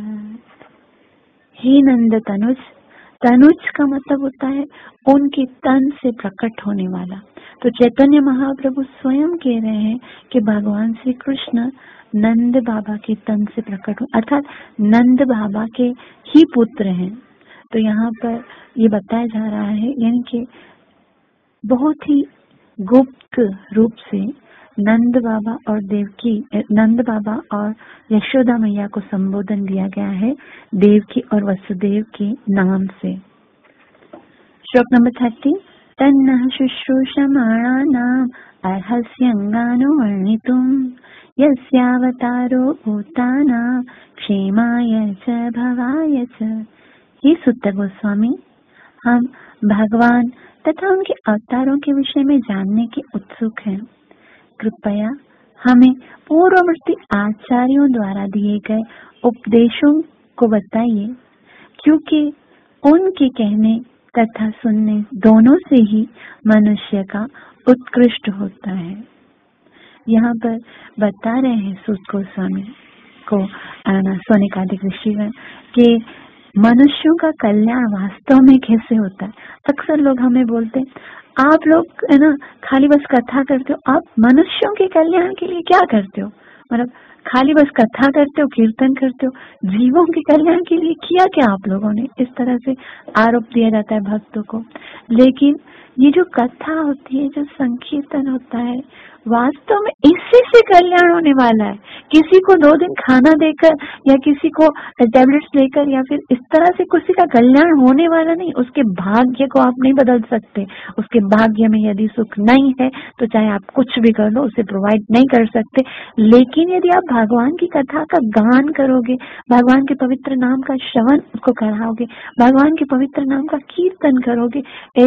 Speaker 1: हे नंद तनुज, तनुज का मतलब होता है उनके तन से प्रकट होने वाला। तो चैतन्य महाप्रभु स्वयं कह रहे हैं कि भगवान श्री कृष्ण नंद बाबा के तन से प्रकट हो, अर्थात नंद बाबा के ही पुत्र हैं। तो यहाँ पर ये बताया जा रहा है, यानी कि बहुत ही गुप्त रूप से नंद बाबा और यशोदा मैया को संबोधन दिया गया है देवकी और वसुदेव के नाम से। श्लोक नंबर 30। तन्नः शुश्रूषमाणानाम् अर्हस्यङ्गानुवर्णितुम् यस्यावतारो भूतानां क्षेमाय च भवाय च। हे सुत गोस्वामी, हम भगवान तथा उनके अवतारों के विषय में जानने के उत्सुक हैं। कृपया हमें पूर्ववर्ती आचार्यों द्वारा दिए गए उपदेशों को बताइए, क्योंकि उनके कहने तथा सुनने दोनों से ही मनुष्य का उत्कृष्ट होता है। यहाँ पर बता रहे हैं सूत गोस्वामी को सोनिकादिक ऋषिगण कि मनुष्यों का कल्याण वास्तव में कैसे होता है। अक्सर लोग हमें बोलते हैं, आप लोग है ना खाली बस कथा करते हो, आप मनुष्यों के कल्याण के लिए क्या करते हो? मतलब खाली बस कथा करते हो, कीर्तन करते हो, जीवों के कल्याण के लिए किया क्या आप लोगों ने? इस तरह से आरोप दिया जाता है भक्तों को। लेकिन ये जो कथा होती है, जो संकीर्तन होता है, वास्तव में इसी से कल्याण होने वाला है। किसी को 2 दिन खाना देकर या किसी को टैबलेट्स देकर या फिर इस तरह से किसी का कल्याण होने वाला नहीं। उसके भाग्य को आप नहीं बदल सकते। उसके भाग्य में यदि सुख नहीं है तो चाहे आप कुछ भी कर लो, उसे प्रोवाइड नहीं कर सकते। लेकिन यदि आप भगवान की कथा का गान करोगे, भगवान के पवित्र नाम का श्रवण उसको कराओगे, भगवान के पवित्र नाम का कीर्तन करोगे,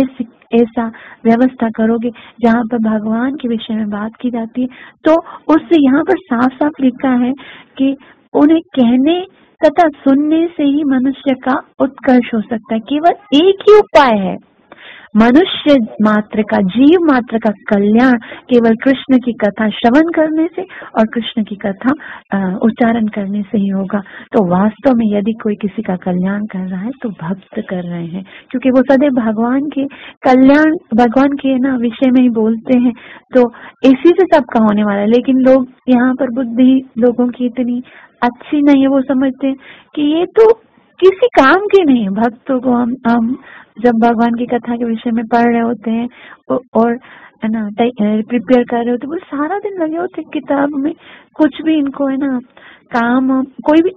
Speaker 1: ऐसा व्यवस्था करोगे जहाँ पर भगवान के विषय में बात की जाती है, तो उससे यहाँ पर साफ साफ लिखा है कि उन्हें कहने तथा सुनने से ही मनुष्य का उत्कर्ष हो सकता है। केवल एक ही उपाय है, मनुष्य मात्र का, जीव मात्र का कल्याण केवल कृष्ण की कथा श्रवण करने से और कृष्ण की कथा उच्चारण करने से ही होगा। तो वास्तव में यदि कोई किसी का कल्याण कर रहा है तो भक्त कर रहे हैं, क्योंकि वो सदैव भगवान के कल्याण, भगवान के ना विषय में ही बोलते हैं। तो इसी से सबका होने वाला है। लेकिन लोग यहाँ पर बुद्धि लोगों की इतनी अच्छी नहीं है, वो समझते हैं कि ये तो किसी काम के नहीं है। भक्तों को हम जब भगवान की कथा के विषय में पढ़ रहे होते हैं और है ना प्रिपेयर कर रहे होते, वो सारा दिन लगे होते किताब में, कुछ भी इनको है ना काम, कोई भी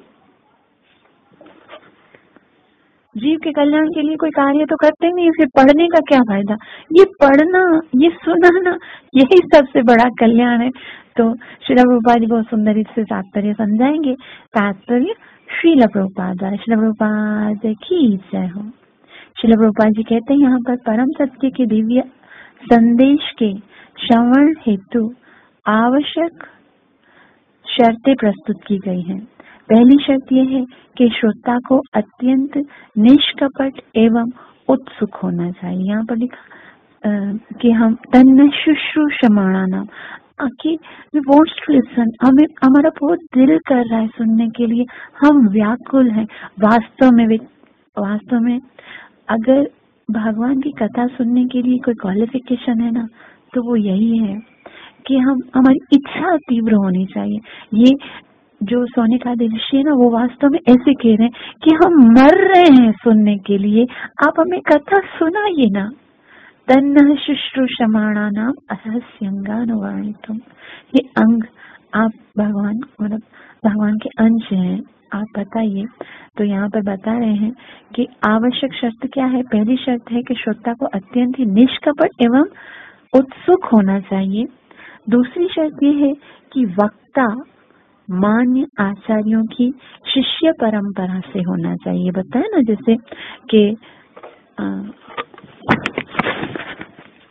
Speaker 1: जीव के कल्याण के लिए कोई कार्य तो करते नहीं, फिर पढ़ने का क्या फायदा? ये पढ़ना, ये सुनाना, यही सबसे बड़ा कल्याण है। तो श्रील प्रभुपाद जी बहुत सुंदर से तात्पर्य समझाएंगे। तात्पर्य श्रील प्रभुपाद द्वारा। श्रील प्रभुपाद की जय हो। श्रील प्रभुपाद जी कहते हैं यहाँ पर परम सत्य के दिव्य संदेश के श्रवण हेतु आवश्यक शर्तें प्रस्तुत की गई हैं। पहली शर्त यह है कि श्रोता को अत्यंत निष्कपट एवं उत्सुक होना चाहिए। यहाँ पर लिखा कि हम तन्न शुश्रूषमाणा नाम, कि वी वांट्स टू लिसन, हमें हमारा बहुत दिल कर रहा है सुनने के लिए, हम व्याकुल हैं। वास्तव में अगर भगवान की कथा सुनने के लिए कोई क्वालिफिकेशन है ना, तो वो यही है कि हमारी इच्छा तीव्र होनी चाहिए। ये जो सोनिकादिक ऋषि है ना, वो वास्तव में ऐसे कह रहे हैं कि हम मर रहे हैं सुनने के लिए, आप हमें कथा सुनाइए ना। तन्नः शुश्रूषमाणा नाम अर्हस्यङ्गानुवर्णितुम्। ये अंग आप भगवान के अंश हैं, आप बताइए। तो यहाँ पर बता रहे हैं कि आवश्यक शर्त क्या है। पहली शर्त है कि श्रोता को अत्यंत ही निष्कपट एवं उत्सुक होना चाहिए। दूसरी शर्त ये है कि वक्ता मान्य आचार्यों की शिष्य परंपरा से होना चाहिए। बताया ना, जैसे कि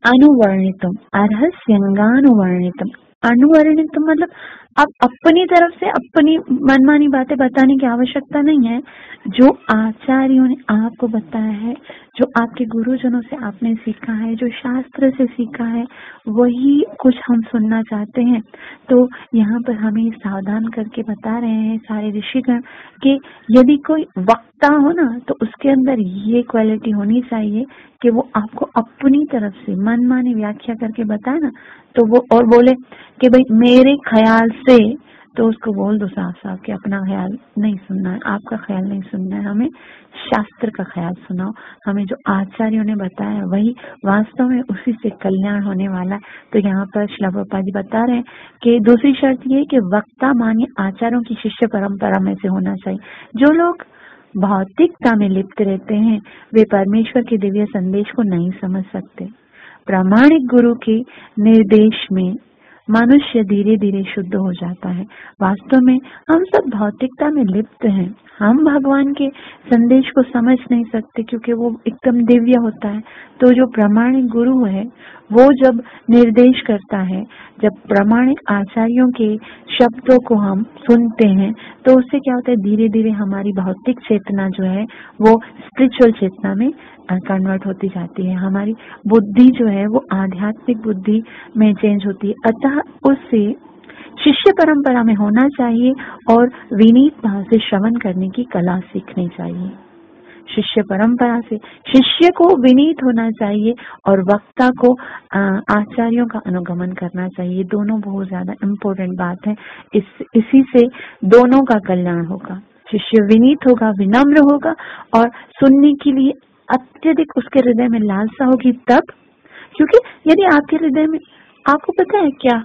Speaker 1: अनुवर्णितम, अर्हस्यंगानुवर्णितम। अनुवर्णितम मतलब आप अपनी तरफ से अपनी मनमानी बातें बताने की आवश्यकता नहीं है। जो आचार्यों ने आपको बताया है, जो आपके गुरुजनों से आपने सीखा है, जो शास्त्र से सीखा है, वही कुछ हम सुनना चाहते हैं। तो यहाँ पर हमें सावधान करके बता रहे हैं सारे ऋषिगण कि यदि कोई वक्ता हो ना, तो उसके अंदर ये क्वालिटी होनी चाहिए कि वो आपको अपनी तरफ से मनमानी व्याख्या करके बताए ना, तो वो और बोले कि भाई मेरे ख्याल से, तो उसको बोल दो साफ साफ कि अपना ख्याल नहीं सुनना है, आपका ख्याल नहीं सुनना है, हमें शास्त्र का ख्याल सुनाओ। हमें जो आचार्यों ने बताया वही वास्तव में, उसी से कल्याण होने वाला है। तो यहाँ पर श्रील प्रभुपाद जी बता रहे हैं कि दूसरी शर्त ये है कि वक्ता मान्य आचार्यों की शिष्य परंपरा में से होना चाहिए। जो लोग भौतिकता में लिप्त रहते हैं वे परमेश्वर के दिव्य संदेश को नहीं समझ सकते। प्रामाणिक गुरु के निर्देश में मनुष्य धीरे धीरे शुद्ध हो जाता है। वास्तव में हम सब भौतिकता में लिप्त हैं। हम भगवान के संदेश को समझ नहीं सकते क्योंकि वो एकदम दिव्य होता है। तो जो प्रामाणिक गुरु है वो जब निर्देश करता है, जब प्रामाणिक आचार्यों के शब्दों को हम सुनते हैं, तो उससे क्या होता है, धीरे धीरे हमारी भौतिक चेतना जो है वो स्पिरिचुअल चेतना में कन्वर्ट होती जाती है। हमारी बुद्धि जो है वो आध्यात्मिक बुद्धि में चेंज होती है। अतः उससे शिष्य परंपरा में होना चाहिए और विनीत भाव से श्रवण करने की कला सीखनी चाहिए। शिष्य परंपरा से शिष्य को विनीत होना चाहिए और वक्ता को आचार्यों का अनुगमन करना चाहिए। दोनों बहुत ज्यादा इम्पोर्टेंट बात है। इसी से दोनों का कल्याण होगा। शिष्य विनीत होगा, विनम्र होगा और सुनने के लिए अत्यधिक उसके हृदय में लालसा होगी तब। क्योंकि यदि आपके हृदय में, आपको पता है क्या,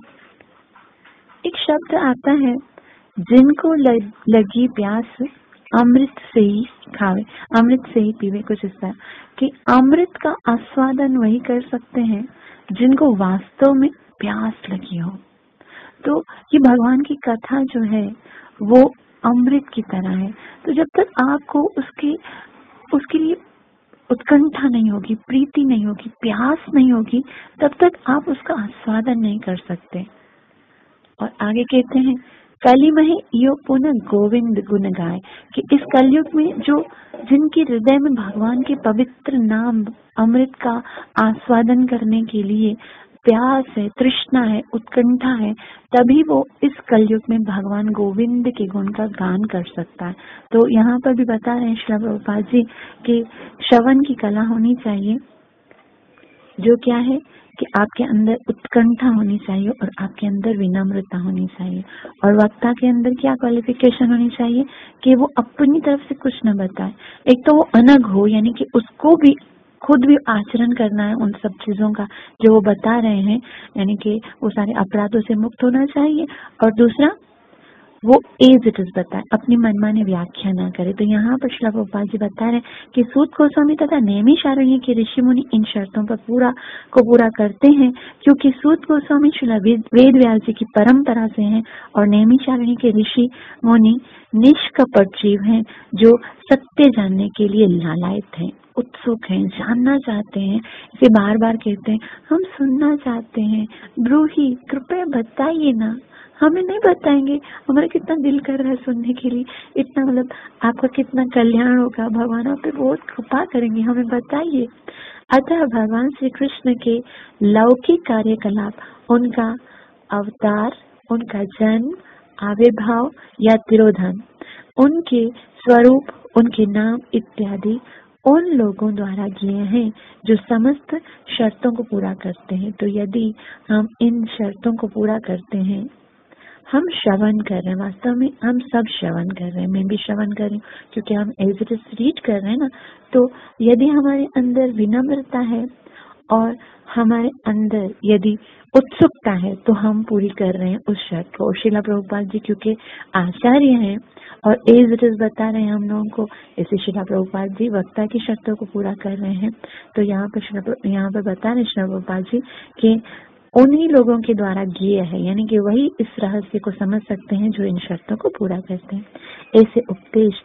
Speaker 1: एक शब्द आता है, जिनको लगी प्यास अमृत से ही खावे, अमृत से ही पीवे, कुछ इस तरह कि अमृत का आस्वादन वही कर सकते हैं जिनको वास्तव में प्यास लगी हो। तो ये भगवान की कथा जो है वो अमृत की तरह है। तो जब तक आपको उसके लिए उत्कंठा नहीं होगी, प्रीति नहीं होगी, प्यास नहीं होगी, तब तक आप उसका आस्वादन नहीं कर सकते। और आगे कहते हैं, कलिमहि यो पुनः गोविंद गुण गाय, कि इस कलयुग में जो जिनके हृदय में भगवान के पवित्र नाम अमृत का आस्वादन करने के लिए प्यास है, तृष्णा है, उत्कंठा है, तभी वो इस कलयुग में भगवान गोविंद के गुण का गान कर सकता है। तो यहाँ पर भी बता रहे हैं श्रील प्रभुपाद जी कि श्रवण की कला होनी चाहिए, जो क्या है कि आपके अंदर उत्कंठा होनी चाहिए और आपके अंदर विनम्रता होनी चाहिए। और वक्ता के अंदर क्या क्वालिफिकेशन होनी चाहिए कि वो अपनी तरफ से कुछ न बताए। एक तो वो अनग हो, यानी कि उसको भी खुद भी आचरण करना है उन सब चीजों का जो वो बता रहे हैं, यानी कि वो सारे अपराधों से मुक्त होना चाहिए। और दूसरा, वो एज इट इज बताए, अपनी मनमानी व्याख्या ना करे। तो यहाँ पर श्रील प्रभुपाद जी बता रहे हैं कि सूत गोस्वामी तथा नैमिषारण्य के ऋषि मुनि इन शर्तों पर पूरा करते हैं, क्योंकि सूत गोस्वामी श्रील वेद व्यास जी की परंपरा से हैं और नैमिषारण्य के ऋषि मुनि निष्कपट जीव हैं जो सत्य जानने के लिए लालायित हैं, उत्सुक हैं, जानना चाहते हैं। इसे बार बार कहते हैं, हम सुनना चाहते हैं, ब्रूही कृपया बताइए ना, हमें नहीं बताएंगे, हमारा कितना दिल कर रहा है सुनने के लिए, इतना मतलब आपका कितना कल्याण होगा, भगवान आप पे बहुत कृपा करेंगे, हमें बताइए। अतः भगवान श्री कृष्ण के लौकिक कार्यकलाप, उनका अवतार, उनका जन्म, आविर्भाव या तिरोधन, उनके स्वरूप, उनके नाम इत्यादि उन लोगों द्वारा किए हैं जो समस्त शर्तों को पूरा करते हैं। तो यदि हम इन शर्तों को पूरा करते हैं, हम श्रवण कर रहे हैं, वास्तव में हम सब श्रवण कर रहे हैं, मैं भी श्रवण कर रही हूँ क्योंकि हम एज इट इज रीड कर रहे हैं ना। तो यदि हमारे अंदर विनम्रता है और हमारे अंदर यदि उत्सुकता है तो हम पूरी कर रहे हैं उस शर्त को। श्रील प्रभुपाद जी क्योंकि आचार्य हैं और एज इट इज बता रहे हैं हम लोगों को, ऐसे श्रील प्रभुपाद जी वक्ता की शर्तों को पूरा कर रहे हैं। तो यहाँ पर बता रहे श्रील प्रभुपाद जी कि उन्हीं लोगों के द्वारा किए है, यानी कि वही इस रहस्य को समझ सकते हैं जो इन शर्तों को पूरा करते हैं। ऐसे उपदेश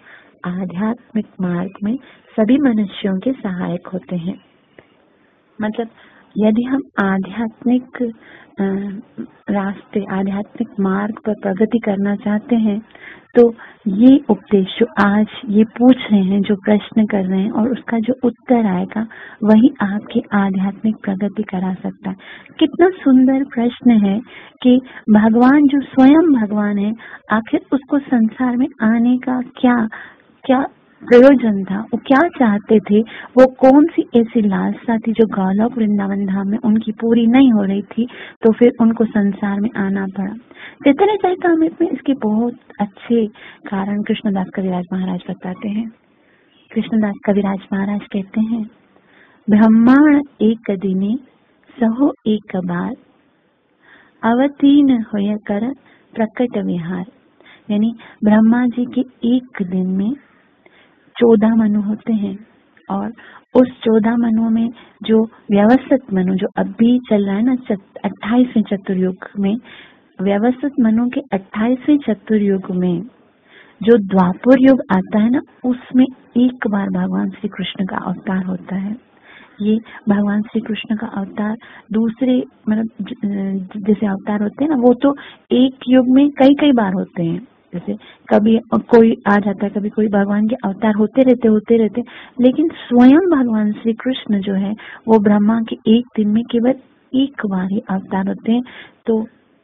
Speaker 1: आध्यात्मिक मार्ग में सभी मनुष्यों के सहायक होते हैं। मतलब यदि हम आध्यात्मिक रास्ते, आध्यात्मिक मार्ग पर प्रगति करना चाहते हैं तो ये उपदेश जो आज ये पूछ रहे हैं, जो प्रश्न कर रहे हैं और उसका जो उत्तर आएगा वही आपकी आध्यात्मिक प्रगति करा सकता है। कितना सुंदर प्रश्न है कि भगवान जो स्वयं भगवान है, आखिर उसको संसार में आने का क्या क्या प्रयोजन था, वो क्या चाहते थे, वो कौन सी ऐसी लालसा थी जो गोलोक वृंदावन धाम में उनकी पूरी नहीं हो रही थी, तो फिर उनको संसार में आना पड़ा। चैतन्य चरितामृत में इसके बहुत अच्छे कारण कृष्णदास कविराज महाराज बताते हैं। कृष्णदास कविराज महाराज कहते हैं, ब्रह्मांड एक दिने सहो एक बार, अवतीर्ण होय कर प्रकट विहार। यानी ब्रह्मा जी के एक दिन में 14 मनु होते हैं और उस 14 मनुओं में जो व्यवस्थित मनु जो अभी चल रहा है ना 28वें चतुर्युग में, व्यवस्थित मनु के 28वें चतुर्युग में जो द्वापर युग आता है ना, उसमें एक बार भगवान श्री कृष्ण का अवतार होता है। ये भगवान श्री कृष्ण का अवतार दूसरे मतलब जैसे अवतार होते हैं ना, वो तो एक युग में कई कई बार होते हैं। जैसे कभी कोई आ जाता है, कभी कोई, भगवान के अवतार होते रहते, लेकिन स्वयं भगवान श्री कृष्ण जो है वो ब्रह्मा के एक दिन में केवल एक बार ही अवतार होते हैं। तो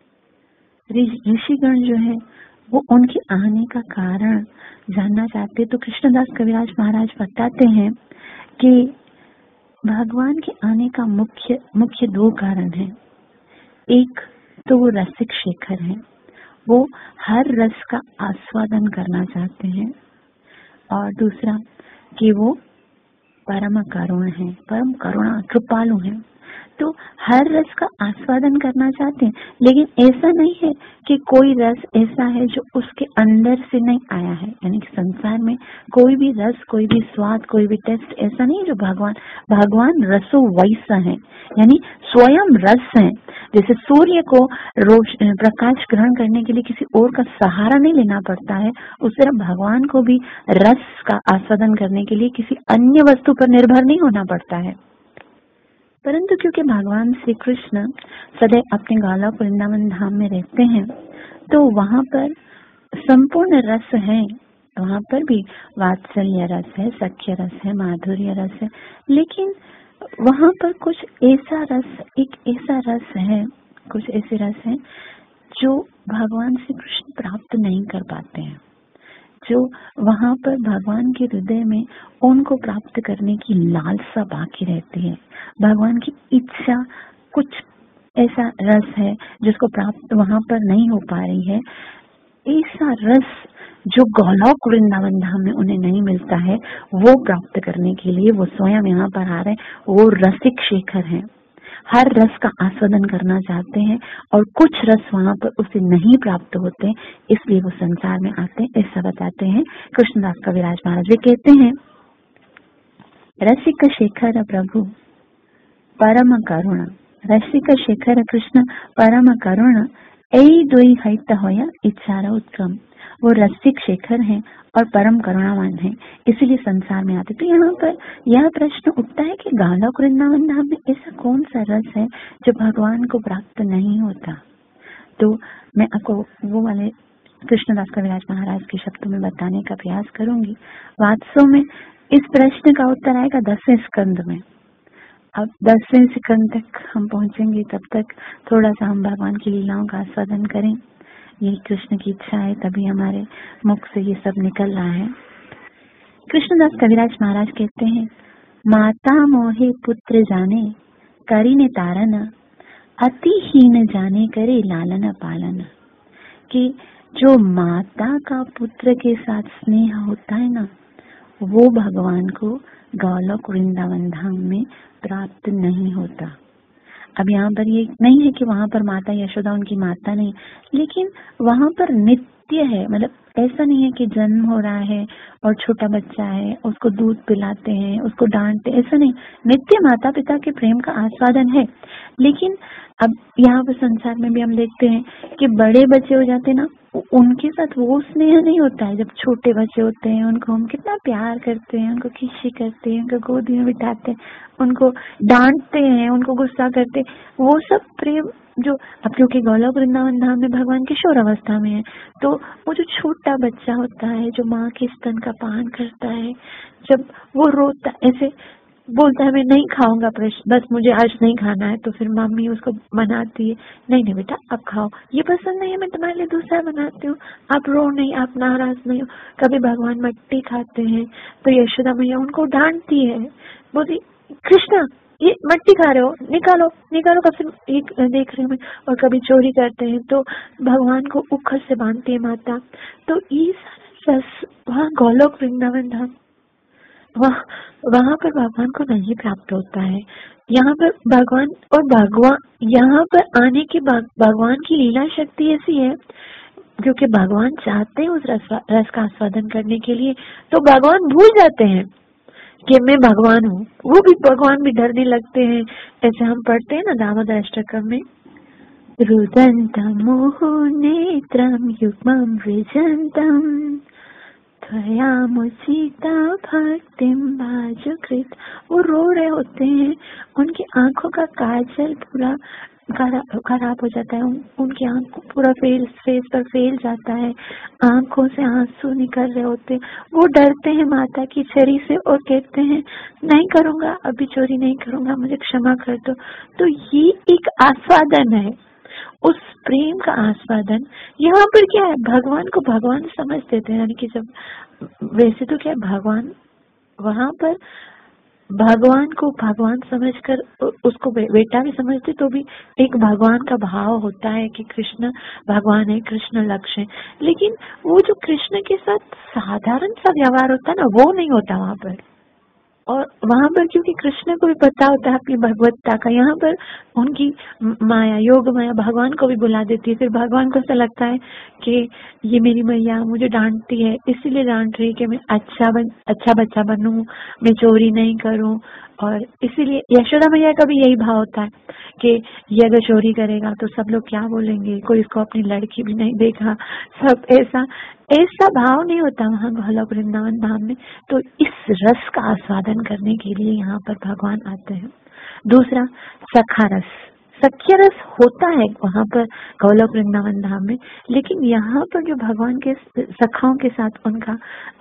Speaker 1: ऋषिगण जो है वो उनके आने का कारण जानना चाहते, तो कृष्णदास कविराज महाराज बताते हैं कि भगवान के आने का मुख्य 2 कारण हैं। एक तो वो रसिक शेखर है, वो हर रस का आस्वादन करना चाहते हैं, और दूसरा कि वो परम करुण है, परम करुणा कृपालु है। तो हर रस का आस्वादन करना चाहते हैं, लेकिन ऐसा नहीं है कि कोई रस ऐसा है जो उसके अंदर से नहीं आया है। यानी कि संसार में कोई भी रस, कोई भी स्वाद, कोई भी टेस्ट ऐसा नहीं है जो भगवान रसो वैसा है, यानी स्वयं रस है। जैसे सूर्य को प्रकाश ग्रहण करने के लिए किसी और का सहारा नहीं लेना पड़ता है, उस तरह भगवान को भी रस का आस्वादन करने के लिए किसी अन्य वस्तु पर निर्भर नहीं होना पड़ता है। परंतु क्योंकि भगवान श्री कृष्ण सदैव अपने गोलोक वृंदावन धाम में रहते हैं, तो वहाँ पर संपूर्ण रस है। वहाँ पर भी वात्सल्य रस है, सख्य रस है, माधुर्य रस है, लेकिन वहाँ पर कुछ ऐसा रस है, कुछ ऐसे रस हैं जो भगवान श्री कृष्ण प्राप्त नहीं कर पाते हैं, जो वहाँ पर भगवान के हृदय में उनको प्राप्त करने की लालसा बाकी रहती है। भगवान की इच्छा कुछ ऐसा रस है जिसको प्राप्त वहाँ पर नहीं हो पा रही है। ऐसा रस जो गोलोक वृंदावन धाम में उन्हें नहीं मिलता है, वो प्राप्त करने के लिए वो स्वयं यहाँ पर आ रहे हैं। वो रसिक शेखर हैं, हर रस का आस्वादन करना चाहते हैं, और कुछ रस वहाँ पर उसे नहीं प्राप्त होते, इसलिए वो संसार में आते हैं। ऐसा बताते हैं कृष्णदास कविराज महाराज। वे कहते हैं, रसिक शेखर प्रभु परम करुण, रसिक शेखर कृष्ण परम करुण, ऐ दोई हित होया इच्छारा उत्क्रम। वो रसिक शेखर हैं और परम करुणावान हैं, इसीलिए संसार में आते। तो यहाँ पर यह प्रश्न उठता है कि गोलोक वृंदावन धाम में ऐसा कौन सा रस है जो भगवान को प्राप्त नहीं होता। तो मैं आपको वो वाले कृष्णदास कविराज महाराज के शब्दों में बताने का प्रयास करूंगी। वास्तव में इस प्रश्न का उत्तर आएगा 10वें स्कंद में। अब 10वें स्कंद तक हम पहुंचेंगे, तब तक थोड़ा सा हम भगवान की लीलाओं का आस्वादन करें। यही कृष्ण की इच्छा है, तभी हमारे मुख से ये सब निकल रहा है। कृष्णदास कविराज महाराज कहते हैं, माता मोहे पुत्र जाने, करीने तारन, अतिहीन जाने करे लालन पालन। कि जो माता का पुत्र के साथ स्नेह होता है ना, वो भगवान को गोलोक वृंदावन धाम में प्राप्त नहीं होता। अब यहाँ पर ये नहीं है कि वहां पर माता यशोदा उनकी माता नहीं, लेकिन वहां पर नित्य है, मतलब ऐसा नहीं है कि जन्म हो रहा है और छोटा बच्चा है, उसको दूध पिलाते हैं, उसको डांटते, ऐसा नहीं। नित्य माता पिता के प्रेम का आस्वादन है। लेकिन अब यहाँ पर संसार में भी हम देखते हैं कि बड़े बच्चे हो जाते हैं ना, उनके साथ वो स्नेह नहीं होता है। जब छोटे बच्चे होते हैं उनको हम कितना प्यार करते हैं, उनको खिस्सी करते हैं, उनको गोदी में बिठाते हैं, उनको डांटते हैं, उनको गुस्सा करते हैं, वो सब प्रेम जो अब क्योंकि गोलोक वृंदावन धाम में भगवान किशोर अवस्था में है, तो वो जो छोटा बच्चा होता है जो माँ के स्तन का पान करता है, जब वो रोता ऐसे बोलता है मैं नहीं खाऊंगा बस मुझे आज नहीं खाना है, तो फिर मम्मी उसको मनाती है, नहीं नहीं बेटा अब खाओ, ये पसंद नहीं है, मैं तुम्हारे लिए दूसरा बनाती हूँ, आप रो नहीं, आप नाराज नहीं हो। कभी भगवान मट्टी खाते हैं तो यशोदा मैया उनको डांटती है, बोलती कृष्णा ये मट्टी खा रहे हो, निकालो निकालो, कब से एक देख रही हूँ मैं। और कभी चोरी करते हैं तो भगवान को उखस से बांधती है माता। तो ये सारा वहाँ गोलोक वृंदावन धाम, वहाँ पर भगवान को नहीं प्राप्त होता है। यहाँ पर भगवान यहाँ पर आने के भगवान की लीला शक्ति ऐसी है, क्योंकि भगवान चाहते हैं उस रस का आस्वादन करने के लिए, तो भगवान भूल जाते हैं कि मैं भगवान हूँ। वो भी भगवान भी डरने लगते हैं। ऐसे हम पढ़ते हैं ना दामोदर अष्टकम में, रुदन्तं मुहुर्नेत्रं युग्मं विजन्तं त्वयामुचिता भक्तिं भाजुकृत। वो रो रहे होते हैं, उनकी आंखों का काजल पूरा खराब हो जाता है, उनकी आंख पूरा फेस पर फैल जाता है, आंखों से आंसू निकल रहे होते हैं। वो डरते हैं माता की छड़ी से और कहते हैं नहीं करूंगा, अभी चोरी नहीं करूंगा, मुझे क्षमा कर दो। तो ये एक आस्वादन है, उस प्रेम का आस्वादन। यहाँ पर क्या है, भगवान को भगवान समझते थे, यानी कि जब वैसे तो क्या भगवान वहां पर भगवान को भगवान समझकर उसको बेटा भी समझते, तो भी एक भगवान का भाव होता है कि कृष्ण भगवान है, कृष्ण लक्ष्य है। लेकिन वो जो कृष्ण के साथ साधारण सा व्यवहार होता है ना, वो नहीं होता वहां पर। और वहां पर क्योंकि कृष्ण को भी पता होता है अपनी भगवत्ता का, यहाँ पर उनकी माया, योग माया भगवान को भी बुला देती है। फिर भगवान को ऐसा लगता है कि ये मेरी मैया मुझे डांटती है, इसीलिए डांट रही है कि मैं अच्छा बच्चा बनूं, मैं चोरी नहीं करूं। और इसीलिए यशोदा मैया का भी यही भाव होता है कि ये अगर चोरी करेगा तो सब लोग क्या बोलेंगे, कोई इसको अपनी लड़की भी नहीं देखा, सब ऐसा भाव नहीं होता वहाँ गोलोक वृंदावन धाम में। तो इस रस का आस्वादन करने के लिए यहाँ पर भगवान आते हैं। दूसरा सखा रस, सख्य रस होता है वहाँ पर गोलोक वृंदावन धाम में, लेकिन यहाँ पर जो भगवान के सखाओं के साथ उनका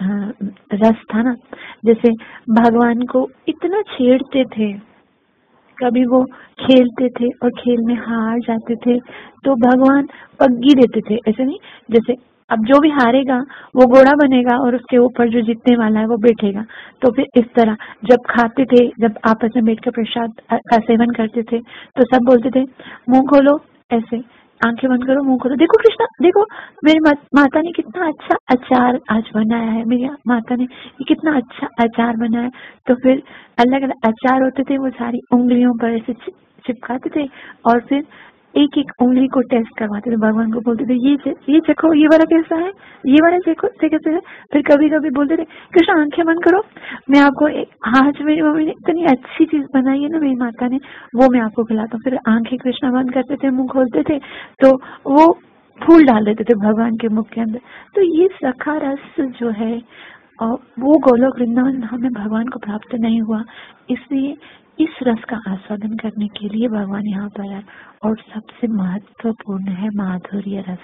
Speaker 1: रस था ना, जैसे भगवान को इतना छेड़ते थे, कभी वो खेलते थे और खेल में हार जाते थे तो भगवान पग्गी देते थे। ऐसे नहीं, जैसे अब जो भी हारेगा वो घोड़ा बनेगा और उसके ऊपर जो जीतने वाला है वो बैठेगा। तो फिर इस तरह जब खाते थे, जब आपस में बैठकर प्रसाद का सेवन करते थे, तो सब बोलते थे मुंह खोलो, ऐसे आंखें बंद करो, मुंह खोलो, देखो कृष्णा देखो मेरी माता ने कितना अच्छा अचार आज बनाया है, मेरी माता ने ये कितना अच्छा अचार बनाया है। तो फिर अलग अलग अचार होते थे, वो सारी उंगलियों पर ऐसे चिपकाते थे और फिर एक एक उंगली को टेस्ट करवाते थे, भगवान को बोलते थे ये चखो, ये वाला कैसा है, ये वाला देखो कैसे है। फिर कभी कभी बोलते थे कृष्ण आंखें बंद करो, मैं आपको आज मेरी मम्मी ने इतनी अच्छी चीज बनाई है ना मेरी माता ने, वो मैं आपको खिलाता हूँ। फिर आंखें कृष्ण बंद करते थे, मुंह खोलते थे तो वो फूल डाल देते थे भगवान के मुख के अंदर। तो ये सखा रस जो है और वो गोलोक वृंदावन धाम में भगवान को प्राप्त नहीं हुआ, इसलिए इस रस का आस्वादन करने के लिए भगवान यहाँ पर है। और सबसे महत्वपूर्ण है माधुर्य रस।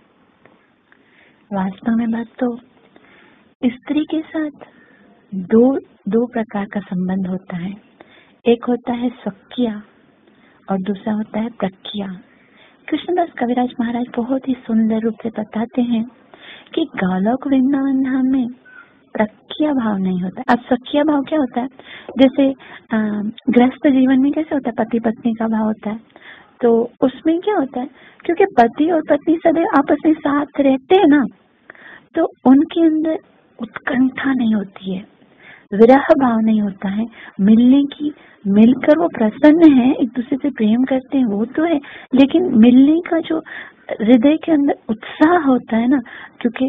Speaker 1: वास्तव में बात तो स्त्री के साथ दो प्रकार का संबंध होता है, एक होता है सख्या और दूसरा होता है प्रख्या। कृष्णदास कविराज महाराज बहुत ही सुंदर रूप से बताते हैं कि गोलोक वृंदावन धाम में प्रख्या भाव नहीं होता। अब सख्या भाव क्या होता है, जैसे गृहस्थ जीवन में कैसे होता है, पति पत्नी का भाव होता है, तो उसमें क्या होता है, क्योंकि पति और पत्नी सदैव आपस में साथ रहते हैं ना, तो उनके अंदर उत्कंठा नहीं होती है, विरह भाव नहीं होता है, मिलने की, मिलकर वो प्रसन्न है, एक दूसरे से प्रेम करते हैं वो तो है, लेकिन मिलने का जो हृदय के अंदर उत्साह होता है ना, क्योंकि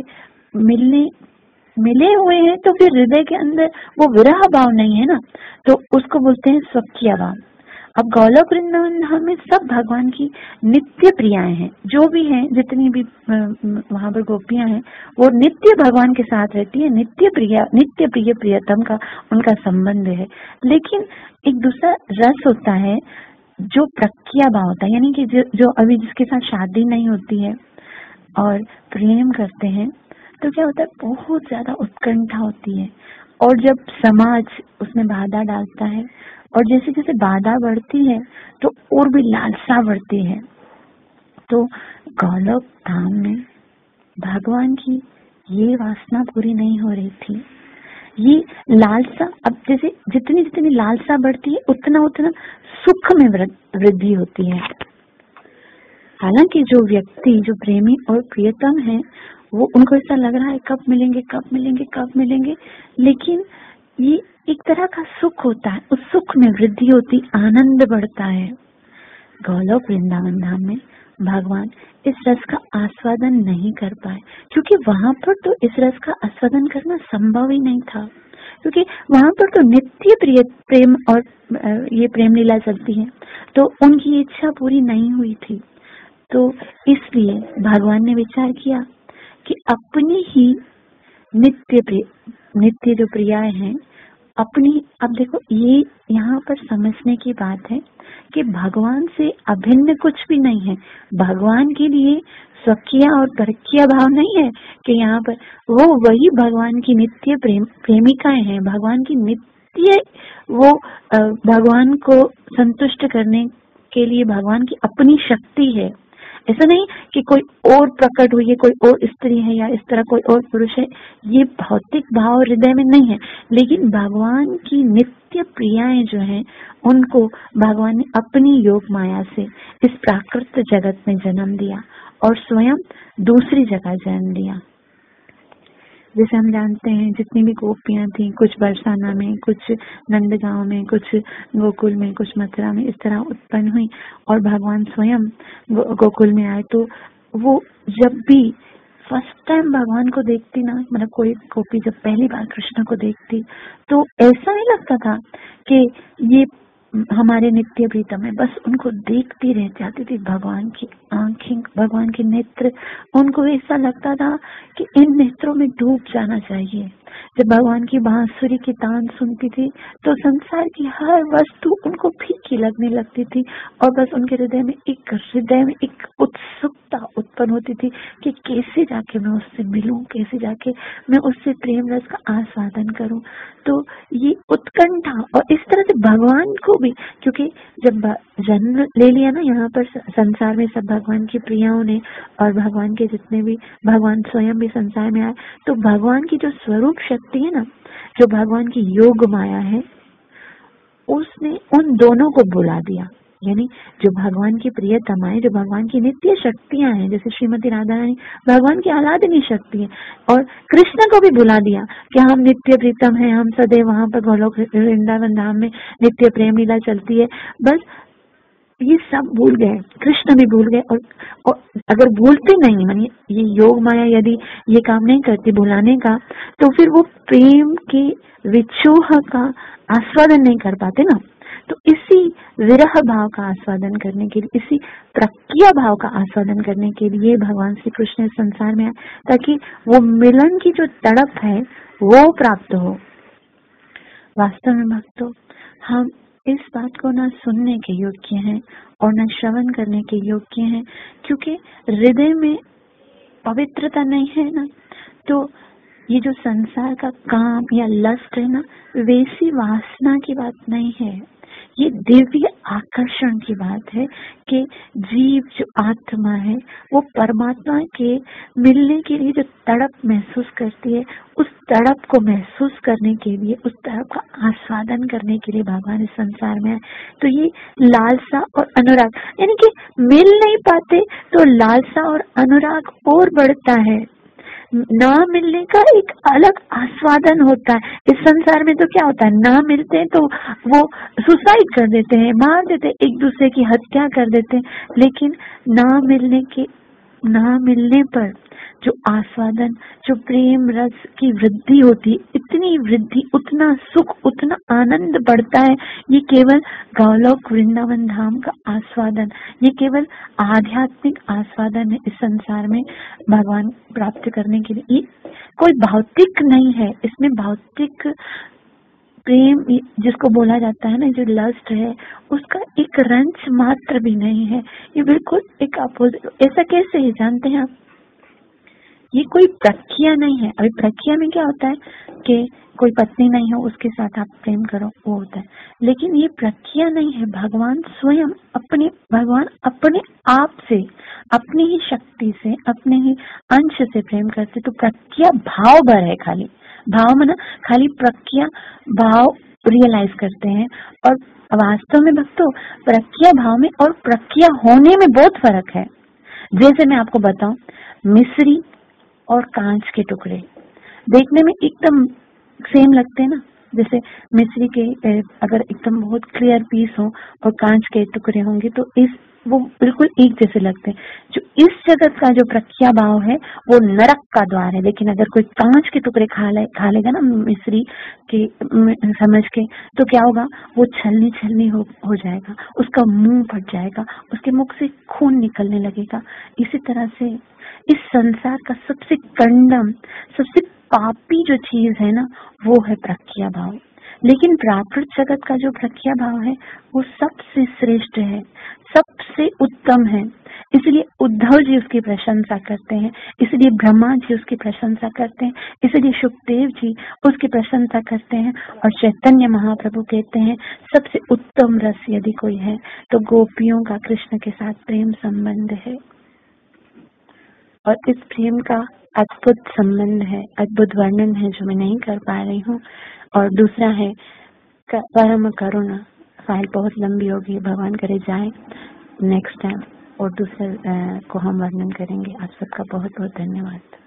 Speaker 1: मिले हुए हैं तो फिर हृदय के अंदर वो विरह भाव नहीं है ना, तो उसको बोलते हैं स्वकीय भाव। अब गोलोक वृंदावन धाम में सब भगवान की नित्य प्रियाएं हैं, जो भी हैं, जितनी भी वहां पर गोपियां हैं, वो नित्य भगवान के साथ रहती है, नित्य प्रिय प्रियतम का उनका संबंध है। लेकिन एक दूसरा रस होता है जो प्रक्रिया भाव होता है, यानी कि जो अभी जिसके साथ शादी नहीं होती है और प्रेम करते हैं, तो क्या होता है, बहुत ज्यादा उत्कंठा होती है, और जब समाज उसमें बाधा डालता है और जैसे जैसे बाधा बढ़ती है तो और भी लालसा बढ़ती है। तो गोलोक धाम में भगवान की ये वासना पूरी नहीं हो रही थी, ये लालसा, अब जैसे जितनी जितनी लालसा बढ़ती है उतना उतना सुख में वृद्धि होती है। हालांकि जो व्यक्ति, जो प्रेमी और प्रियतम है, वो उनको ऐसा लग रहा है कब मिलेंगे कब मिलेंगे कब मिलेंगे, लेकिन ये एक तरह का सुख होता है, उस सुख में वृद्धि होती, आनंद बढ़ता है। गोलोक वृंदावन धाम में भगवान इस रस का आस्वादन नहीं कर पाए, क्योंकि वहां पर तो इस रस का आस्वादन करना संभव ही नहीं था, क्योंकि वहां पर तो नित्य प्रेम और ये प्रेम लीला चलती है, तो उनकी इच्छा पूरी नहीं हुई थी। तो इसलिए भगवान ने विचार किया कि अपनी ही नित्य जो प्रियाएं हैं अपनी, अब देखो ये यहाँ पर समझने की बात है कि भगवान से अभिन्न कुछ भी नहीं है। भगवान के लिए स्वकीय और परकीय भाव नहीं है कि यहाँ पर वो वही भगवान की नित्य प्रेमिकाएं हैं, भगवान की नित्य वो भगवान को संतुष्ट करने के लिए भगवान की अपनी शक्ति है। ऐसा नहीं कि कोई और प्रकट हुई है, कोई और स्त्री है या इस तरह कोई और पुरुष है, ये भौतिक भाव हृदय में नहीं है, लेकिन भगवान की नित्य प्रियाएं जो हैं उनको भगवान ने अपनी योग माया से इस प्राकृत जगत में जन्म दिया और स्वयं दूसरी जगह जन्म दिया। जैसे हम जानते हैं जितनी भी गोपियां थी, कुछ बरसाना में, कुछ नंदगांव में, कुछ गोकुल में, कुछ मथुरा में, इस तरह उत्पन्न हुई और भगवान स्वयं गोकुल में आए। तो वो जब भी फर्स्ट टाइम भगवान को देखती ना, मतलब कोई गोपी जब पहली बार कृष्ण को देखती तो ऐसा नहीं लगता था कि ये हमारे नित्य प्रीतम है, बस उनको देखती रह जाती थी। भगवान की आंखें, भगवान के नेत्र, उनको ऐसा लगता था कि इन नेत्रों में डूब जाना चाहिए। जब भगवान की बांसुरी की तान सुनती थी तो संसार की हर वस्तु उनको फीकी लगने लगती थी और बस उनके हृदय में एक उत्सुकता उत्पन्न होती थी कि कैसे जाके मैं उससे मिलूं, कैसे जाके मैं उससे प्रेम रस का आस्वादन करूं। तो ये उत्कंठा, और इस तरह से भगवान को भी, क्योंकि जब जन्म ले लिया ना यहाँ पर संसार में सब भगवान की प्रियाओं ने, और भगवान के जितने भी, भगवान स्वयं भी संसार में आए, तो भगवान की जो स्वरूप शक्ति है ना, जो भगवान की योग माया है, उसने उन दोनों को बुला दिया। यानी जो भगवान की प्रियतमाएं, जो भगवान की नित्य शक्तियां हैं, जैसे श्रीमती राधा रानी भगवान की आह्लादनी शक्ति है, और कृष्ण को भी बुला दिया कि हम नित्य प्रीतम हैं, हम सदैव वहां पर गोलोक वृंदावन धाम में नित्य प्रेम लीला चलती है। बस ये सब भूल गए, कृष्ण भी भूल गए। और अगर भूलते नहीं, मानिए ये योग माया यदि ये काम नहीं करती भुलाने का, तो फिर वो प्रेम के विचोह का आस्वादन नहीं कर पाते ना। तो इसी विरह भाव का आस्वादन करने के लिए, इसी प्रक्रिया भाव का आस्वादन करने के लिए भगवान श्री कृष्ण इस संसार में आए, ताकि वो मिलन की जो तड़प है वो प्राप्त हो। वास्तव में भक्तों, हम इस बात को न सुनने के योग्य हैं और न श्रवण करने के योग्य हैं, क्योंकि हृदय में पवित्रता नहीं है ना, तो ये जो संसार का काम या लस्ट है ना, वैसी वासना की बात नहीं है, ये दिव्य आकर्षण की बात है कि जीव जो आत्मा है वो परमात्मा के मिलने के लिए जो तड़प महसूस करती है, उस तड़प को महसूस करने के लिए, उस तड़प का आस्वादन करने के लिए भगवान इस संसार में आए। तो ये लालसा और अनुराग, यानी कि मिल नहीं पाते तो लालसा और अनुराग और बढ़ता है। ना मिलने का एक अलग आस्वादन होता है। इस संसार में तो क्या होता है, ना मिलते हैं तो वो सुसाइड कर देते हैं, मार देते हैं, एक दूसरे की हत्या कर देते हैं। लेकिन ना मिलने पर जो आस्वादन, जो प्रेम रस की वृद्धि होती है, इतनी वृद्धि, उतना सुख, उतना आनंद बढ़ता है। ये केवल गौलोक वृंदावन धाम का आस्वादन, ये केवल आध्यात्मिक आस्वादन है इस संसार में भगवान प्राप्त करने के लिए। ये कोई भौतिक नहीं है, इसमें भौतिक प्रेम जिसको बोला जाता है ना, जो लस्ट है, उसका एक रंच मात्र भी नहीं है। ये बिल्कुल एक अपोजिट। ऐसा कैसे है जानते हैं आप? ये कोई प्रक्रिया नहीं है। अभी प्रक्रिया में क्या होता है कि कोई पत्नी नहीं हो, उसके साथ आप प्रेम करो, वो होता है। लेकिन ये प्रक्रिया नहीं है। भगवान स्वयं भगवान अपने आप से, अपनी ही शक्ति से, अपने ही अंश से प्रेम करते। तो प्रक्रिया भाव भर है, खाली भाव में ना, खाली प्रक्रिया भाव रियलाइज करते हैं। और वास्तव में भक्तों, प्रक्रिया भाव में और प्रक्रिया होने में बहुत फर्क है। जैसे मैं आपको बताऊं, मिश्री और कांच के टुकड़े देखने में एकदम सेम लगते हैं ना। जैसे मिश्री के अगर एकदम बहुत क्लियर पीस हो और कांच के टुकड़े होंगे तो वो बिल्कुल एक जैसे लगते हैं। जो इस जगत का जो प्रक्रिया भाव है वो नरक का द्वार है। लेकिन अगर कोई कांच के टुकड़े खा लेगा ना मिश्री के समझ के, तो क्या होगा, वो छलनी छलनी हो जाएगा, उसका मुंह फट जाएगा, उसके मुख से खून निकलने लगेगा। इसी तरह से इस संसार का सबसे कंडम, सबसे पापी जो चीज है ना, वो है प्रक्रिया भाव। लेकिन प्राकृत जगत का जो प्रक्रिया भाव है वो सबसे श्रेष्ठ है, सबसे उत्तम है। इसलिए उद्धव जी उसकी प्रशंसा करते हैं, इसलिए ब्रह्मा जी उसकी प्रशंसा करते हैं, इसलिए सुखदेव जी उसकी प्रशंसा करते हैं। और चैतन्य महाप्रभु कहते हैं सबसे उत्तम रस यदि कोई है तो गोपियों का कृष्ण के साथ प्रेम संबंध है। और इस प्रेम का अद्भुत संबंध है, अद्भुत वर्णन है जो मैं नहीं कर पा रही हूँ। और दूसरा है परम करुणा। फाइल बहुत लंबी होगी, भगवान करे जाए नेक्स्ट टाइम और दूसरे को हम वर्णन करेंगे। आप सबका बहुत बहुत धन्यवाद।